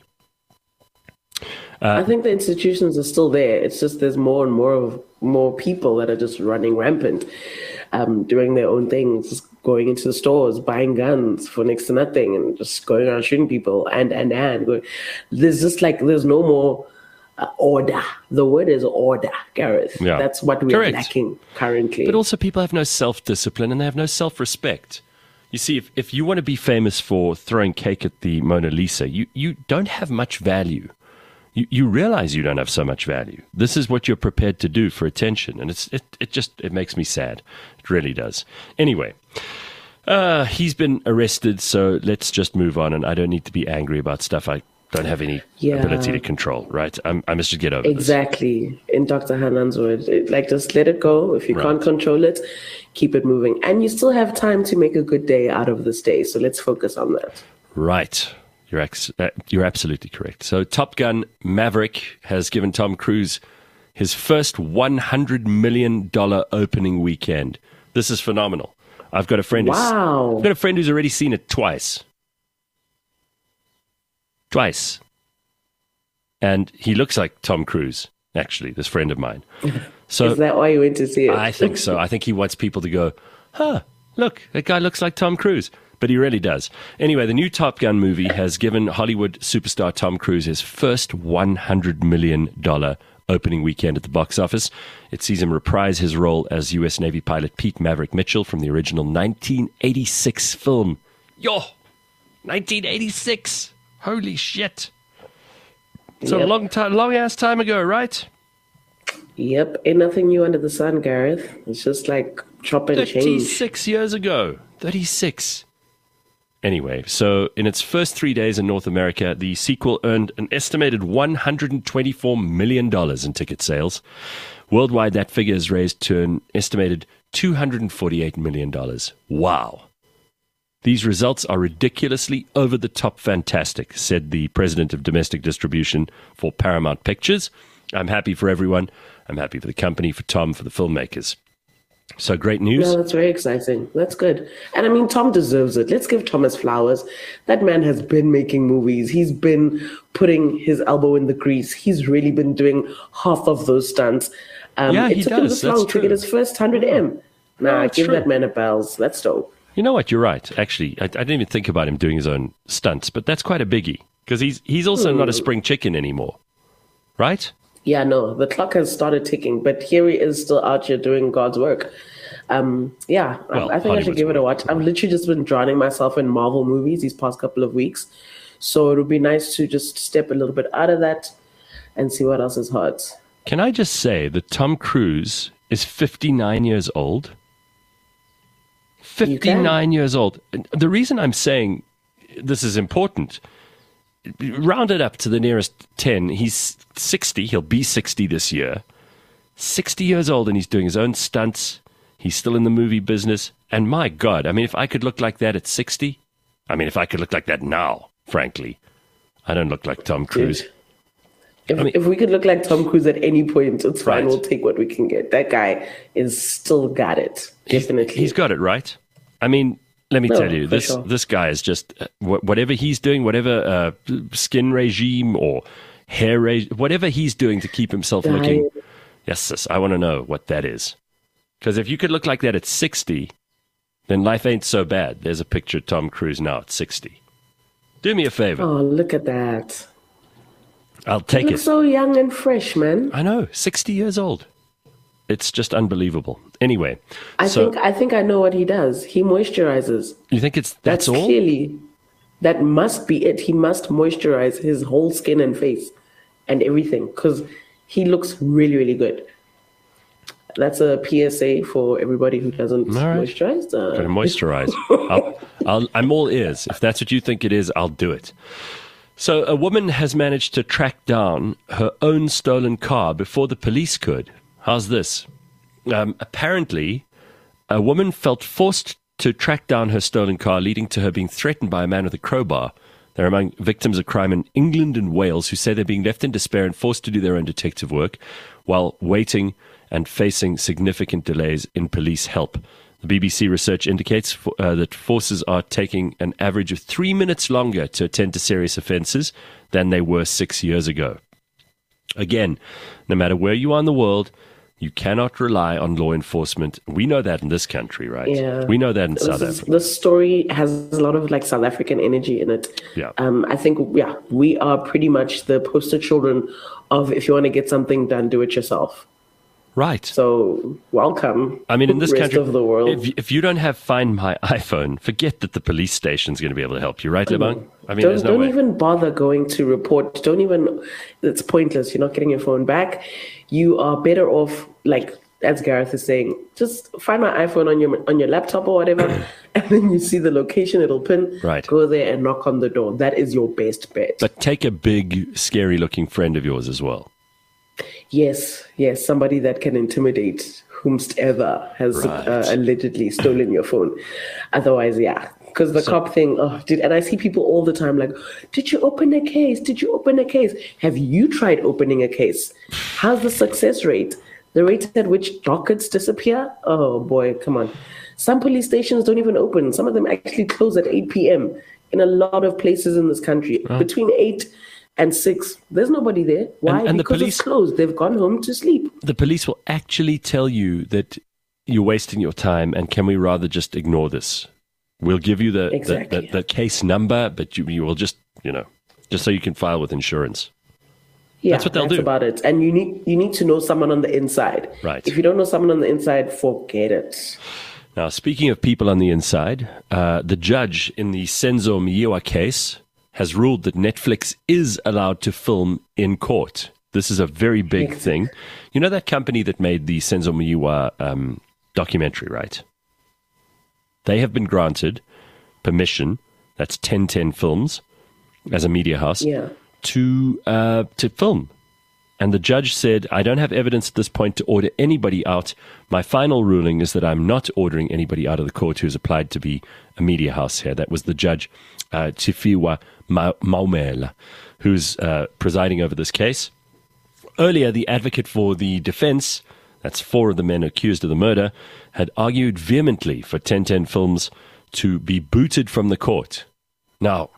Uh, I think the institutions are still there. It's just there's more and more of more people that are just running rampant, um, doing their own things, just going into the stores, buying guns for next to nothing, and just going around shooting people. And and and going. There's just like there's no more uh, order. The word is order, Gareth. Yeah. That's what we're Correct. lacking currently. But also, people have no self-discipline and they have no self-respect. You see, if if you want to be famous for throwing cake at the Mona Lisa, you you don't have much value. You, you realize you don't have so much value. This is what you're prepared to do for attention. And it's it, it just, it makes me sad. It really does. Anyway, uh, he's been arrested, so let's just move on. And I don't need to be angry about stuff I don't have any Yeah. ability to control, right? I'm, I must just get over this. Exactly. In Doctor Hanan's word, it- like just let it go. If you Right. can't control it, keep it moving. And you still have time to make a good day out of this day. So let's focus on that. Right. You're, ex- uh, you're absolutely correct. So Top Gun Maverick has given Tom Cruise his first one hundred million dollars opening weekend. This is phenomenal. I've got a friend who's, Wow. I've got a friend who's already seen it twice. Twice. And he looks like Tom Cruise, actually, this friend of mine. So Is that why you went to see it? I think so. I think he wants people to go, huh, look, that guy looks like Tom Cruise. But he really does. Anyway, the new Top Gun movie has given Hollywood superstar Tom Cruise his first one hundred million dollars opening weekend at the box office. It sees him reprise his role as U S Navy pilot Pete Maverick Mitchell from the original nineteen eighty-six film. Yo! nineteen eighty-six! Holy shit! It's a Yep. long time, long ass time ago, right? Yep. Ain't nothing new under the sun, Gareth. It's just like chop and change. thirty-six years ago. thirty-six. Anyway, so in its first three days in North America, the sequel earned an estimated one hundred twenty-four million dollars in ticket sales. Worldwide, that figure is raised to an estimated two hundred forty-eight million dollars. Wow. These results are ridiculously over-the-top fantastic, said the president of domestic distribution for Paramount Pictures. I'm happy for everyone. I'm happy for the company, for Tom, for the filmmakers. So great news. No, that's very exciting. That's good. And I mean, Tom deserves it. Let's give Thomas flowers. That man has been making movies. He's been putting his elbow in the grease. He's really been doing half of those stunts. Um, Yeah, it he took him does. this That's long true. to get his first one hundred M. Nah, No, that's give true. that man a bells. That's dope. You know what? You're right. Actually, I, I didn't even think about him doing his own stunts, but that's quite a biggie because he's he's also not a spring chicken anymore, right? Yeah, no, the clock has started ticking, but here he is still out here doing God's work. Um, yeah, I- Well, I, think I should Hollywood's give it a work. watch. I've literally just been drowning myself in Marvel movies these past couple of weeks. So it would be nice to just step a little bit out of that and see what else is hot. Can I just say that Tom Cruise is fifty-nine years old? fifty-nine years old. The reason I'm saying this is important, round it up to the nearest ten. He's sixty. He'll be sixty this year. sixty years old, and he's doing his own stunts. He's still in the movie business. And my God, I mean, if I could look like that at sixty, I mean, if I could look like that now, frankly, I don't look like Tom Cruise. Dude. If, I mean, if we could look like Tom Cruise at any point, it's fine. Right. We'll take what we can get. That guy is still got it. Definitely. He's got it, right? I mean, let me No, tell you, for this sure. this guy is just, uh, wh- whatever he's doing, whatever uh, skin regime or hair regime, whatever he's doing to keep himself Diet. looking. Yes, sis, I want to know what that is. Because if you could look like that at sixty, then life ain't so bad. There's a picture of Tom Cruise now at sixty. Do me a favor. Oh, look at that. I'll He take looks it. so young and fresh, man. I know, sixty years old. It's just unbelievable. Anyway, I so think I think I know what he does. He moisturizes. you think it's that's, That's all? clearly, that must be it. He must moisturize his whole skin and face and everything because he looks really, really good. That's a P S A for everybody who doesn't All right. moisturize. Uh, Gotta moisturize. I'll, I'll, I'm all ears. If that's what you think it is, I'll do it. So a woman has managed to track down her own stolen car before the police could. How's this? Um, apparently, a woman felt forced to track down her stolen car, leading to her being threatened by a man with a crowbar. They're among victims of crime in England and Wales who say they're being left in despair and forced to do their own detective work while waiting and facing significant delays in police help. The B B C research indicates uh, that forces are taking an average of three minutes longer to attend to serious offences than they were six years ago. Again, no matter where you are in the world, you cannot rely on law enforcement. We know that in this country, right? Yeah. We know that in This South is- Africa. The story has a lot of like South African energy in it. Yeah. Um, I think, yeah, we are pretty much the poster children of if you want to get something done, do it yourself. Right. So welcome. I mean, in this rest country, of the world. If, if you don't have Find My iPhone, forget that the police station's going to be able to help you, right, Lebang? I mean, don't there's no don't way. even bother going to report. Don't even. It's pointless. You're not getting your phone back. You are better off, like as Gareth is saying, just find my iPhone on your on your laptop or whatever, and then you see the location. It'll pin. Right. Go there and knock on the door. That is your best bet. But take a big, scary-looking friend of yours as well. Yes, yes, somebody that can intimidate whomsoever has Right. uh, allegedly stolen your phone. Otherwise, yeah, because the cop thing, oh, dude, and I see people all the time like, did you open a case? Did you open a case? Have you tried opening a case? How's the success rate? The rate at which dockets disappear? Oh boy, come on. Some police stations don't even open. Some of them actually close at eight p.m. in a lot of places in this country. Between eight and six, there's nobody there. Why? And- and the because police- it's closed. They've gone home to sleep. The police will actually tell you that you're wasting your time, and can we rather just ignore this? We'll give you the, Exactly. the, the, the case number, but you, you will just, you know, just so you can file with insurance. Yeah, That's what they'll do. about it. And you need you need to know someone on the inside. Right. If you don't know someone on the inside, forget it. Now, speaking of people on the inside, uh, the judge in the Senzo Miwa case has ruled that Netflix is allowed to film in court. This is a very big thing. You know that company that made the Senzo Miwa um, documentary, right? They have been granted permission, that's ten ten Films, as a media house, Yeah. to uh, to film. And the judge said, I don't have evidence at this point to order anybody out. My final ruling is that I'm not ordering anybody out of the court who's applied to be a media house here. That was the judge, uh, Tifiwa Ma- Maumela, who's uh, presiding over this case. Earlier, the advocate for the defense, that's four of the men accused of the murder, had argued vehemently for ten ten Films to be booted from the court. Now,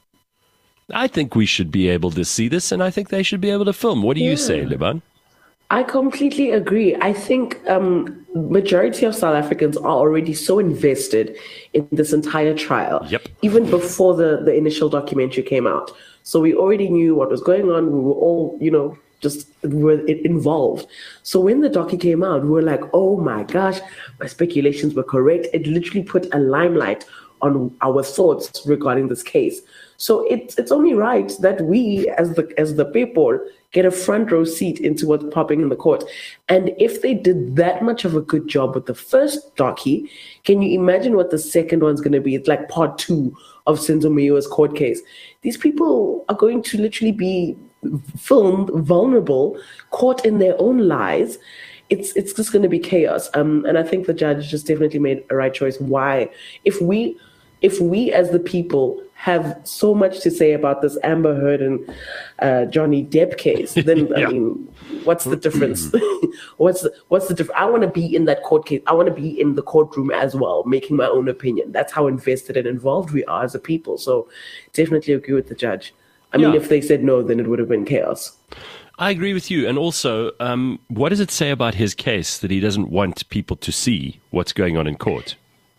I think we should be able to see this, and I think they should be able to film. What do you say, Liban? I completely agree. I think um, majority of South Africans are already so invested in this entire trial, Yep. even before the, the initial documentary came out. So we already knew what was going on. We were all, you know, just we were involved. So when the docu came out, we were like, oh my gosh, my speculations were correct. It literally put a limelight on our thoughts regarding this case. So it's it's only right that we, as the as the people, get a front row seat into what's popping in the court. And if they did that much of a good job with the first docu, can you imagine what the second one's going to be? It's like part two of Senzo Meyiwa's court case. These people are going to literally be filmed vulnerable, caught in their own lies. It's it's just going to be chaos. Um, and I think the judge just definitely made a right choice. Why? If we, if we as the people have so much to say about this Amber Heard and uh, Johnny Depp case, then yeah. I mean, what's the difference? what's the, what's the difference? I want to be in that court case. I want to be in the courtroom as well, making my own opinion. That's how invested and involved we are as a people. So definitely agree with the judge. I mean, yeah. if they said no, then it would have been chaos. I agree with you. And also, um, what does it say about his case that he doesn't want people to see what's going on in court?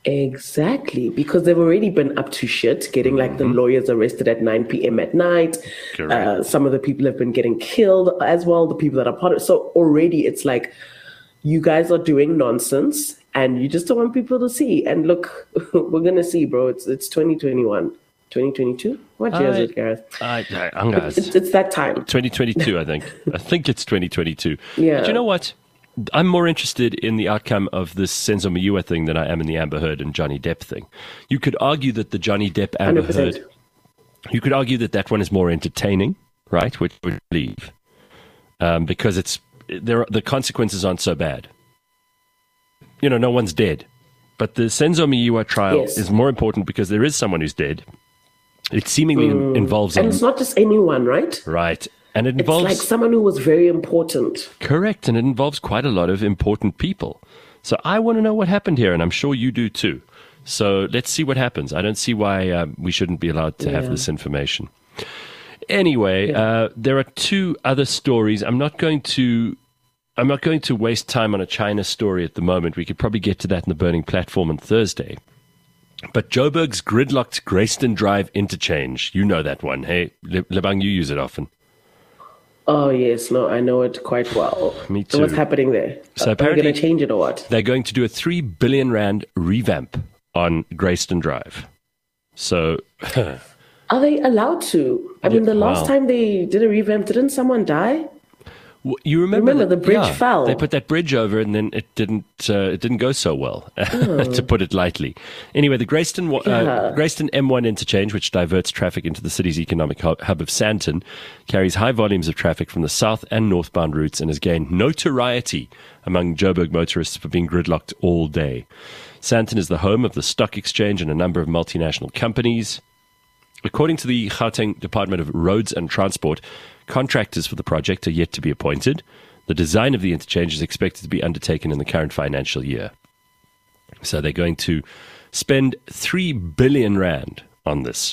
Exactly, because they've already been up to shit, getting like the lawyers arrested at nine p.m. at night. Uh, some of the people have been getting killed as well, the people that are part of it. So already it's like, you guys are doing nonsense and you just don't want people to see. And look, we're going to see, bro. It's it's twenty twenty-one. twenty twenty-two? What year I, is it, Gareth? I, I, I'm gonna, it's, it's that time. twenty twenty-two, I think. I think it's twenty twenty-two. Yeah. But you know what? I'm more interested in the outcome of this Senzo Meyiwa thing than I am in the Amber Heard and Johnny Depp thing. You could argue that the Johnny Depp Amber Heard, you could argue that that one is more entertaining, right? Which I would believe, um, because it's there. The consequences aren't so bad. You know, no one's dead, but the Senzo Meyiwa trial yes. is more important because there is someone who's dead. It seemingly mm. involves, and it's not just anyone, right? Right. And it involves it's like someone who was very important. Correct. And it involves quite a lot of important people. So I want to know what happened here, and I'm sure you do too. So let's see what happens. I don't see why uh, we shouldn't be allowed to yeah. have this information. Anyway, yeah. uh, there are two other stories. I'm not going to I'm not going to waste time on a China story at the moment. We could probably get to that in the Burning Platform on Thursday. But Joburg's gridlocked Grayston Drive interchange. You know that one. Hey, Lebang, you use it often. Oh, yes. No, I know it quite well. Me too. So what's happening there? So Are they going to change it or what? They're going to do a three billion rand revamp on Grayston Drive. So... Are they allowed to? I mean, the last wow. time they did a revamp, didn't someone die? Well, you remember, remember the bridge yeah, fell. They put that bridge over, and then it didn't. Uh, it didn't go so well, oh. to put it lightly. Anyway, the Grayston uh, yeah. Grayston M one interchange, which diverts traffic into the city's economic hub, hub of Sandton, carries high volumes of traffic from the south and northbound routes, and has gained notoriety among Joburg motorists for being gridlocked all day. Sandton is the home of the stock exchange and a number of multinational companies. According to the Gauteng Department of Roads and Transport, contractors for the project are yet to be appointed. The design of the interchange is expected to be undertaken in the current financial year. So they're going to spend three billion rand on this.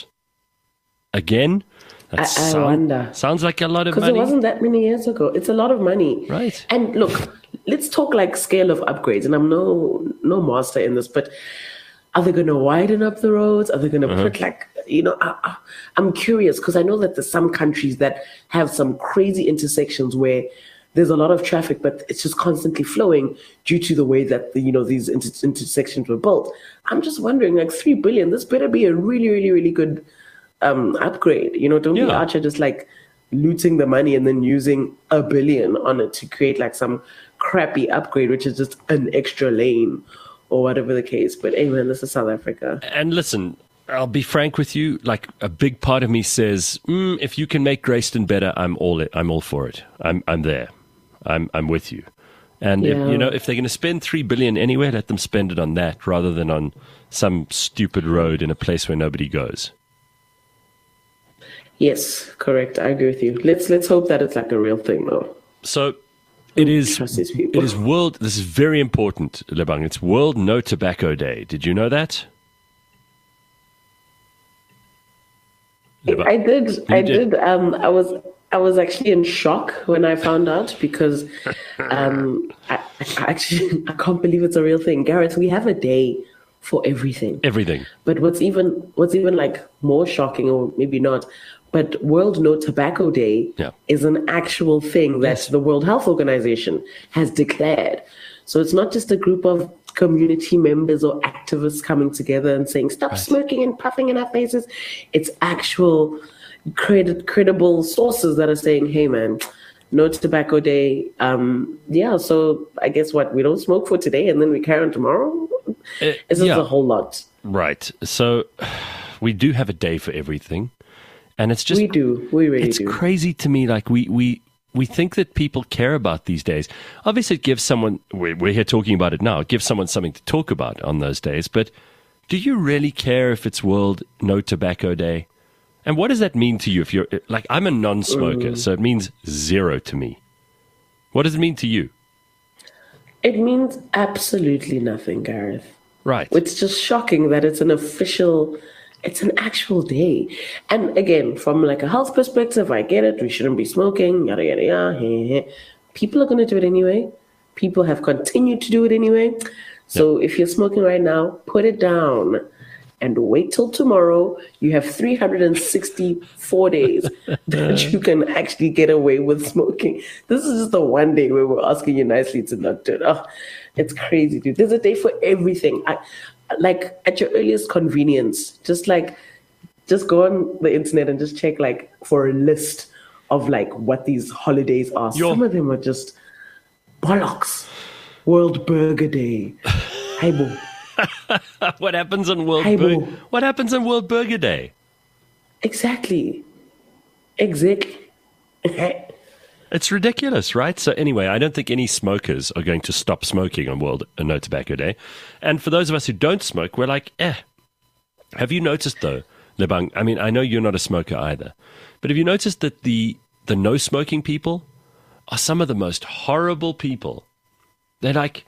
Again, that I, I sound, wonder. Sounds like a lot of money. Because it wasn't that many years ago. It's a lot of money. Right. And look, let's talk like scale of upgrades. And I'm no no master in this, but are they going to widen up the roads? Are they going to uh-huh. put like, you know, I, I, I'm curious because I know that there's some countries that have some crazy intersections where there's a lot of traffic, but it's just constantly flowing due to the way that, the, you know, these inter- intersections were built. I'm just wondering, like three billion, this better be a really, really, really good um, upgrade. You know, don't yeah. be out here just like looting the money and then using a billion on it to create like some crappy upgrade, which is just an extra lane or whatever the case. But hey, man, this is South Africa. And listen, I'll be frank with you. Like a big part of me says, mm, if you can make Grayston better, I'm all it. I'm all for it. I'm I'm there. I'm I'm with you. And yeah. if, you know, if they're going to spend three billion anywhere, let them spend it on that rather than on some stupid road in a place where nobody goes. Yes, correct. I agree with you. Let's let's hope that it's like a real thing, though. So. It is, it is world, this is very important, Lebang. It's World No Tobacco Day. Did you know that? Lebang. I did. You I did. did. Um, I was I was actually in shock when I found out because um, I, I actually I can't believe it's a real thing. Gareth, we have a day for everything. Everything. But what's even what's even like more shocking, or maybe not, but World No Tobacco Day yeah. is an actual thing that yes. the World Health Organization has declared. So it's not just a group of community members or activists coming together and saying, stop Right. smoking and puffing in our faces. It's actual credit, credible sources that are saying, hey, man, no tobacco day. Um, yeah, so I guess what? We don't smoke for today and then we carry on tomorrow? Uh, It's just yeah. a whole lot. Right. So we do have a day for everything. And it's just we do. We really it's do. crazy to me. Like we, we, we think that people care about these days. Obviously, it gives someone, we're, we're here talking about it now, it gives someone something to talk about on those days. But do you really care if it's World No Tobacco Day? And what does that mean to you? If you're like, I'm a non-smoker, Mm. so it means zero to me. What does it mean to you? It means absolutely nothing, Gareth. Right. It's just shocking that it's an official, it's an actual day. And again, from like a health perspective, I get it. We shouldn't be smoking, yada, yada, yada. Heh, heh. People are going to do it anyway. People have continued to do it anyway. So if you're smoking right now, put it down and wait till tomorrow. You have three hundred sixty-four days that you can actually get away with smoking. This is just the one day where we're asking you nicely to not do it. Oh, it's crazy, dude. There's a day for everything. I, like at your earliest convenience, just like, just go on the internet and just check like for a list of like what these holidays are. Yo. Some of them are just bollocks. World Burger Day. Hi, boo. What happens on World Hey, Bur- boo. What happens on World Burger Day? Exactly. Exactly. It's ridiculous, right? So anyway, I don't think any smokers are going to stop smoking on World No Tobacco Day. And for those of us who don't smoke, we're like, eh. Have you noticed though, Lebang? I mean, I know you're not a smoker either, but have you noticed that the the no smoking people are some of the most horrible people? They're like,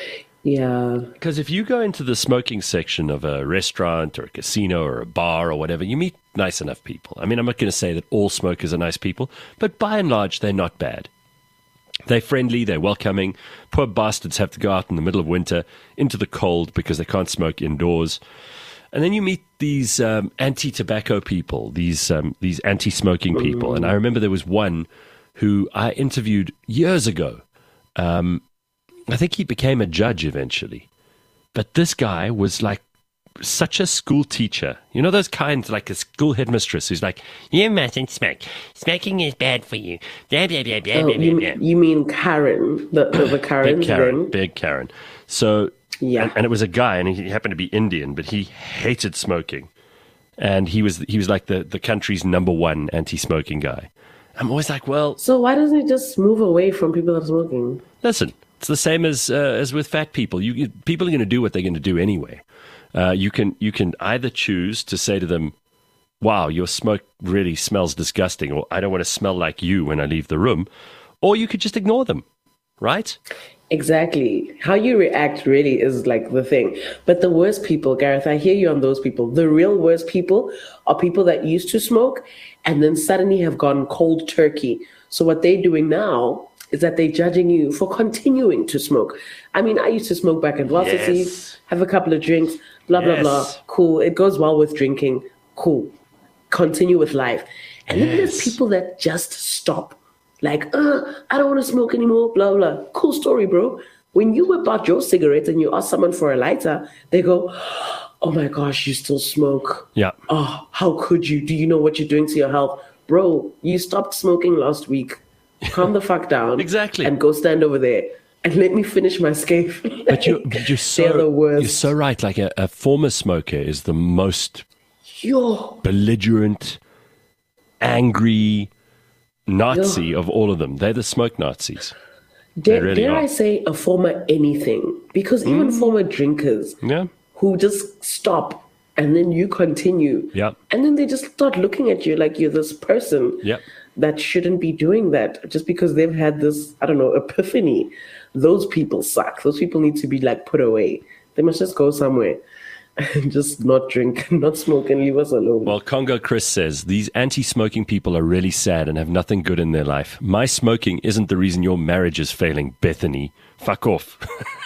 Yeah. because if you go into the smoking section of a restaurant or a casino or a bar or whatever, you meet nice enough people. I mean, I'm not going to say that all smokers are nice people, but by and large, they're not bad. They're friendly, they're welcoming. Poor bastards have to go out in the middle of winter into the cold because they can't smoke indoors. And then you meet these um, anti-tobacco people, these um, these anti-smoking people. And I remember there was one who I interviewed years ago. Um, I think he became a judge eventually. But this guy was like such a school teacher. You know those kinds, like a school headmistress who's like, you mustn't smoke. Smoking is bad for you. Blah, blah, blah, blah, Oh, blah, you, blah. you mean Karen? The, the, the Karen? Big Karen. then? Big Karen. So, Yeah. and, and it was a guy, and he happened to be Indian, but he hated smoking. And he was he was like the, the country's number one anti-smoking guy. I'm always like, well, So why doesn't he just move away from people that are smoking? listen, it's the same as uh, as with fat people. You, you people are going to do what they're going to do anyway. Uh, you can you can either choose to say to them, "Wow, your smoke really smells disgusting," or "I don't want to smell like you when I leave the room," or you could just ignore them, right? Exactly. How you react really is like the thing. But the worst people, Gareth, I hear you on those people. The real worst people are people that used to smoke and then suddenly have gone cold turkey. So what they're doing now is that they're judging you for continuing to smoke. I mean, I used to smoke back in varsity, Yes. have a couple of drinks, blah, blah, blah. Yes. Cool. It goes well with drinking. Cool. Continue with life. And then there's Yes. people that just stop. Like, uh, I don't want to smoke anymore, blah, blah. Cool story, bro. When you whip out your cigarette and you ask someone for a lighter, they go, oh my gosh, you still smoke. Yeah. Oh, how could you? Do you know what you're doing to your health? Bro, you stopped smoking last week. Calm the fuck down. Exactly. And go stand over there and let me finish my scape. But you're, but you're so They're the worst. you're so right. Like a, a former smoker is the most Yo. belligerent, angry Nazi of all of them. They're the smoke Nazis. Dare, really dare are. I say a former anything? Because even former drinkers Yeah. who just stop and then you continue. Yeah. And then they just start looking at you like you're this person Yep. that shouldn't be doing that just because they've had this, I don't know, epiphany. Those people suck. Those people need to be like put away. They must just go somewhere and just not drink, not smoke, and leave us alone. Well, Congo Chris says these anti-smoking people are really sad and have nothing good in their life. My smoking isn't the reason your marriage is failing, Bethany. Fuck off.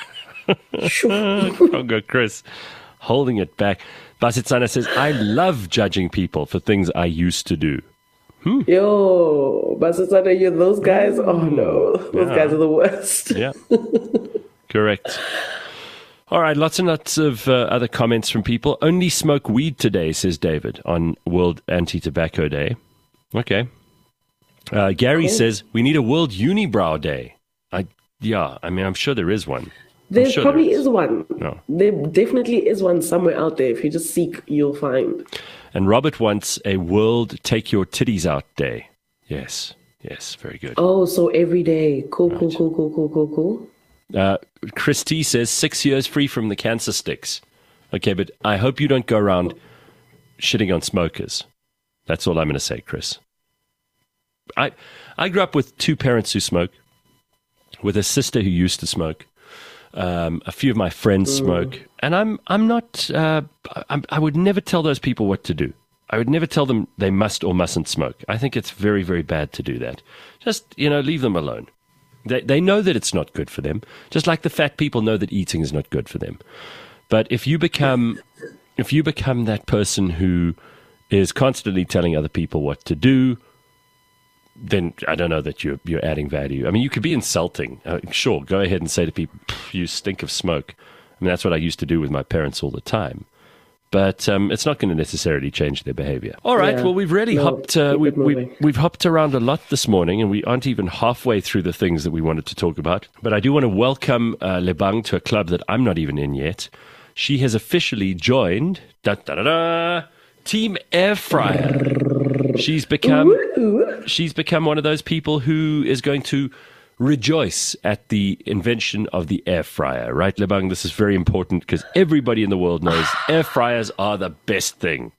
Congo Chris holding it back. Basitsana says, I love judging people for things I used to do. Yo, Basasana, you those guys? Oh no, those Yeah. guys are the worst. Yeah. Correct. All right, lots and lots of uh, other comments from people. Only smoke weed today, says David, on World Anti-Tobacco Day. Okay. Uh, Gary Cool. says, we need a World Unibrow Day. I Yeah, I mean, I'm sure there is one. There sure probably there is. one. No. There definitely is one somewhere out there. If you just seek, you'll find. And Robert wants a World Take Your Titties Out Day. Yes, yes, very good. Oh, so every day. Cool, cool, Right. cool, cool, cool, cool, cool. Uh, Christy says six years free from the cancer sticks. Okay, but I hope you don't go around shitting on smokers. That's all I'm going to say, Chris. I I grew up with two parents who smoke, with a sister who used to smoke. Um, a few of my friends smoke, and I'm I'm not. Uh, I'm, I would never tell those people what to do. I would never tell them they must or mustn't smoke. I think it's very, very bad to do that. Just, you know, leave them alone. They they know that it's not good for them, just like the fat people know that eating is not good for them. But if you become if you become that person who is constantly telling other people what to do, then I don't know that you're you're adding value. I mean, you could be insulting. Uh, sure, go ahead and say to people, "You stink of smoke." I mean, that's what I used to do with my parents all the time. But um, it's not going to necessarily change their behavior. All right. Yeah. Well, we've really No, hopped. Uh, keep we, it we, moving. we've hopped around a lot this morning, and we aren't even halfway through the things that we wanted to talk about. But I do want to welcome uh, Lebang to a club that I'm not even in yet. She has officially joined da, da, da, da, Team Air Fryer. She's become she's become one of those people who is going to rejoice at the invention of the air fryer, right, Lebang? This is very important because everybody in the world knows air fryers are the best thing.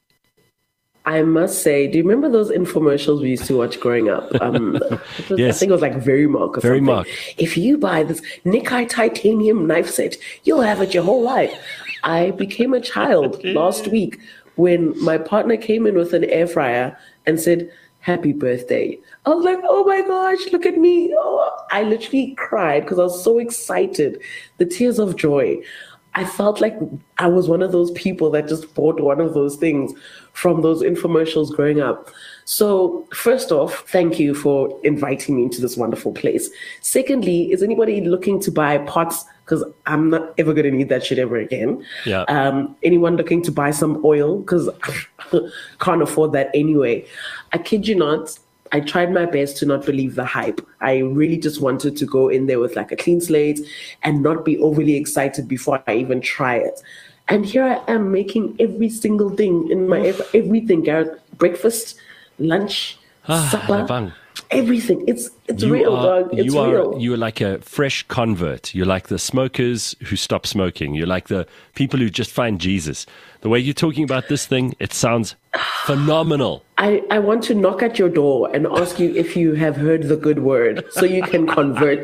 I must say, do you remember those infomercials we used to watch growing up? Um, it was, Yes. I think it was like Very Mark or Very something. Mark. If you buy this Nikkei titanium knife set, you'll have it your whole life. I became a child last week when my partner came in with an air fryer and said, "Happy birthday." I was like, oh my gosh, look at me. Oh, I literally cried because I was so excited. The tears of joy. I felt like I was one of those people that just bought one of those things from those infomercials growing up. So first off, thank you for inviting me into this wonderful place. Secondly, is anybody looking to buy pots? Because I'm not ever going to need that shit ever again. Yeah. Um, anyone looking to buy some oil? Because can't afford that anyway. I kid you not. I tried my best to not believe the hype. I really just wanted to go in there with like a clean slate and not be overly excited before I even try it. And here I am making every single thing in my ev- everything, Gareth. Breakfast, lunch, supper, Lebang. everything. It's it's You real, are, dog. It's you are, real. you are like a fresh convert. You're like the smokers who stop smoking. You're like the people who just find Jesus. The way you're talking about this thing, it sounds phenomenal. I, I want to knock at your door and ask you if you have heard the good word so you can convert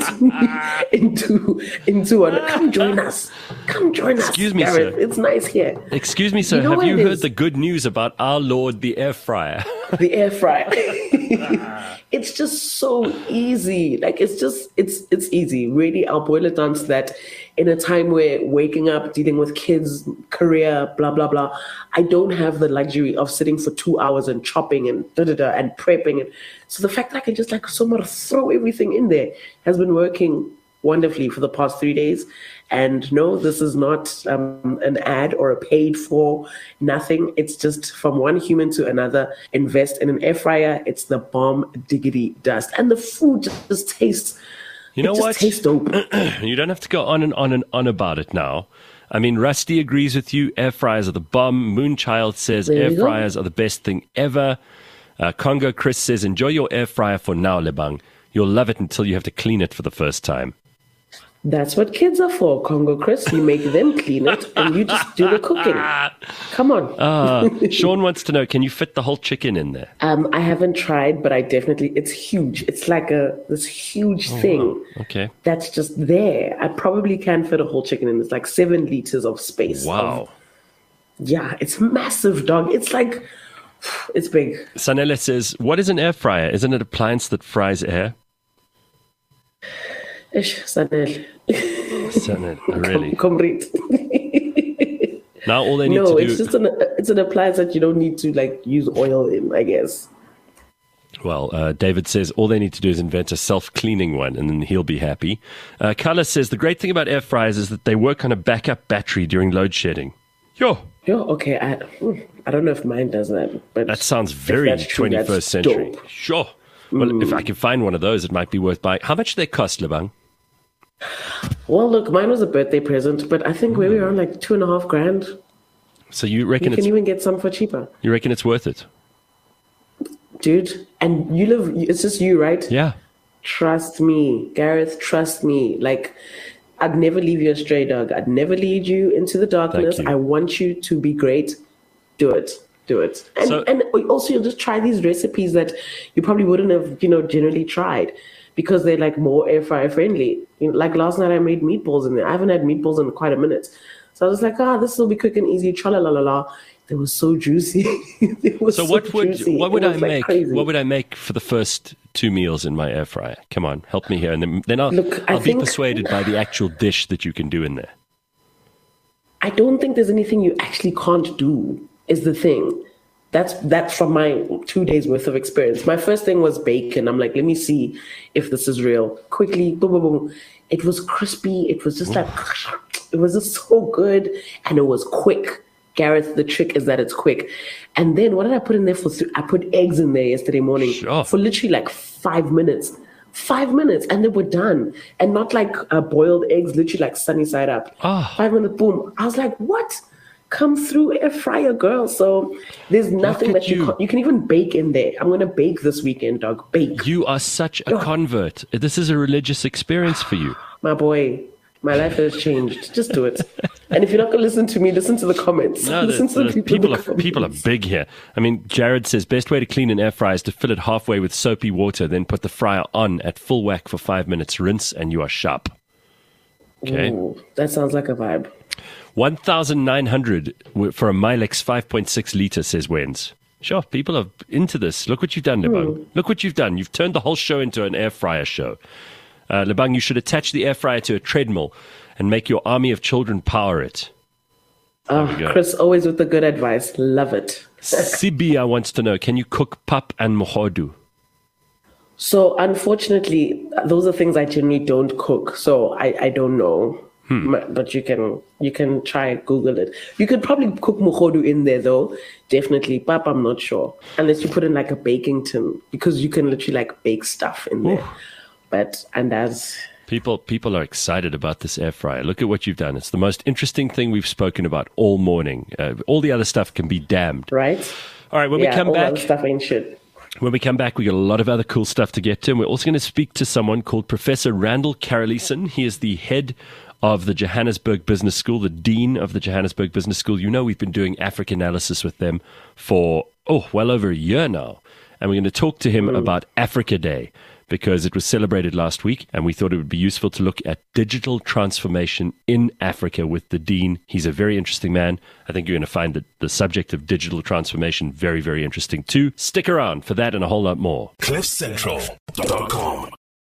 into into one. Come join us. Come join us. Excuse me, Gareth. sir. It's nice here. Excuse me, sir. You know have what you it heard is? the good news about our Lord, the air fryer? The air fryer. It's just so easy. Like it's just it's it's easy. Really, I'll boil it down to that. In a time where waking up, dealing with kids, career, blah blah blah, I don't have the luxury of sitting for two hours and chopping and da da da and prepping. And so the fact that I can just like sort of throw everything in there has been working wonderfully for the past three days. And no, this is not um, an ad or a paid for nothing. It's just from one human to another. Invest in an air fryer. It's the bomb diggity dust, and the food just tastes. You know it just what? Tastes dope. You don't have to go on and on and on about it now. I mean, Rusty agrees with you. Air fryers are the bomb. Moonchild says There air you go. fryers are the best thing ever. Uh, Congo Chris says, enjoy your air fryer for now, Lebang. You'll love it until you have to clean it for the first time. That's what kids are for, Congo Chris. You make them clean it, and you just do the cooking. Come on. Uh, Sean wants to know, can you fit the whole chicken in there? Um, I haven't tried, but I definitely. It's huge. It's like a this huge thing Okay. that's just there. I probably can fit a whole chicken in. It's like seven liters of space. Wow. of- yeah, it's massive, dog. It's like it's big. Sanela says, what is an air fryer? Isn't it an appliance that fries air? Ish, Sanel. Sanela, really? Come read. Now all they need No, to it's do... just an it's an appliance that you don't need to like use oil in, I guess. Well, uh, David says all they need to do is invent a self-cleaning one, and then he'll be happy. Uh, Carla says the great thing about air fryers is that they work on a backup battery during load shedding. Yo, Yo, okay. I, I don't know if mine does that, but that sounds very if that's true, twenty-first that's century. dope. Sure. Well, if I can find one of those, it might be worth buying. How much do they cost, Lebang? Well, look, mine was a birthday present, but I think we were around like two and a half grand. So you reckon You it's can even get some for cheaper, you reckon it's worth it? dude. And you live, it's just you, right? Yeah. Trust me, Gareth, trust me. Like, I'd never leave you astray, dog. I'd never lead you into the darkness. Thank you. I want you to be great. Do it. Do it. And, So- and also, you'll just try these recipes that you probably wouldn't have, you know, generally tried because they're like more air fryer friendly. You know, like last night, I made meatballs in there. I haven't had meatballs in quite a minute. So I was like, ah, this will be quick and easy. Tra la la la la. They were so juicy. It was So so what would juicy. what would It I was, like, make? crazy. What would I make for the first two meals in my air fryer? Come on, help me here, and then then I'll Look, I I'll be think- persuaded by the actual dish that you can do in there. I don't think there's anything you actually can't do, is the thing. That's that's from my two days worth of experience. My first thing was bacon. I'm like, let me see if this is real. Quickly, boom, boom, boom. It was crispy. It was just like, it was just so good. And it was quick. Gareth, the trick is that it's quick. And then what did I put in there for? Th- I put eggs in there yesterday morning Sure. for literally like five minutes. Five minutes, and they were done. And not like uh, boiled eggs, literally like sunny side up. Ah. Five minutes, boom. I was like, what? Come through air fryer, girl. So there's nothing at that you you. can't, you can even bake in there. I'm gonna bake this weekend, dog. Bake, You are such a convert. This is a religious experience for you. my boy. My life has changed. Just do it. And if you're not gonna listen to me, listen to the comments. No, listen the, to the the people. people in the are people are comments. big here. I mean, Jared says best way to clean an air fryer is to fill it halfway with soapy water, then put the fryer on at full whack for five minutes, rinse, and you are sharp. Okay. Ooh, that sounds like a vibe. one thousand nine hundred for a Milex five point six liter, says Wens. Sure, people are into this. Look what you've done, Lebang. Look what you've done. You've turned the whole show into an air fryer show. Uh, Lebang, you should attach the air fryer to a treadmill and make your army of children power it. Oh, we go. Chris, always with the good advice. Love it. Sibia wants to know, can you cook pap and mohodu? So unfortunately, those are things I generally don't cook. So I, I don't know. M- But you can you can try Google it. You could probably cook muhodu in there though, definitely. But I'm not sure unless you put in like a baking tin because you can literally like bake stuff in there. But and as People people are excited about this air fryer. Look at what you've done. It's the most interesting thing we've spoken about all morning. Uh, all the other stuff can be damned. right, All right, when yeah, we come all back, that stuff ain't shit. when we come back, we got a lot of other cool stuff to get to. And we're also going to speak to someone called Professor Randall Carolison. He is the head of the Johannesburg Business School, the dean of the Johannesburg Business School. You know, we've been doing Africa analysis with them for, oh, well over a year now. And we're going to talk to him about Africa Day because it was celebrated last week. And we thought it would be useful to look at digital transformation in Africa with the dean. He's a very interesting man. I think you're going to find that the subject of digital transformation very, very interesting too. Stick around for that and a whole lot more. cliff central dot com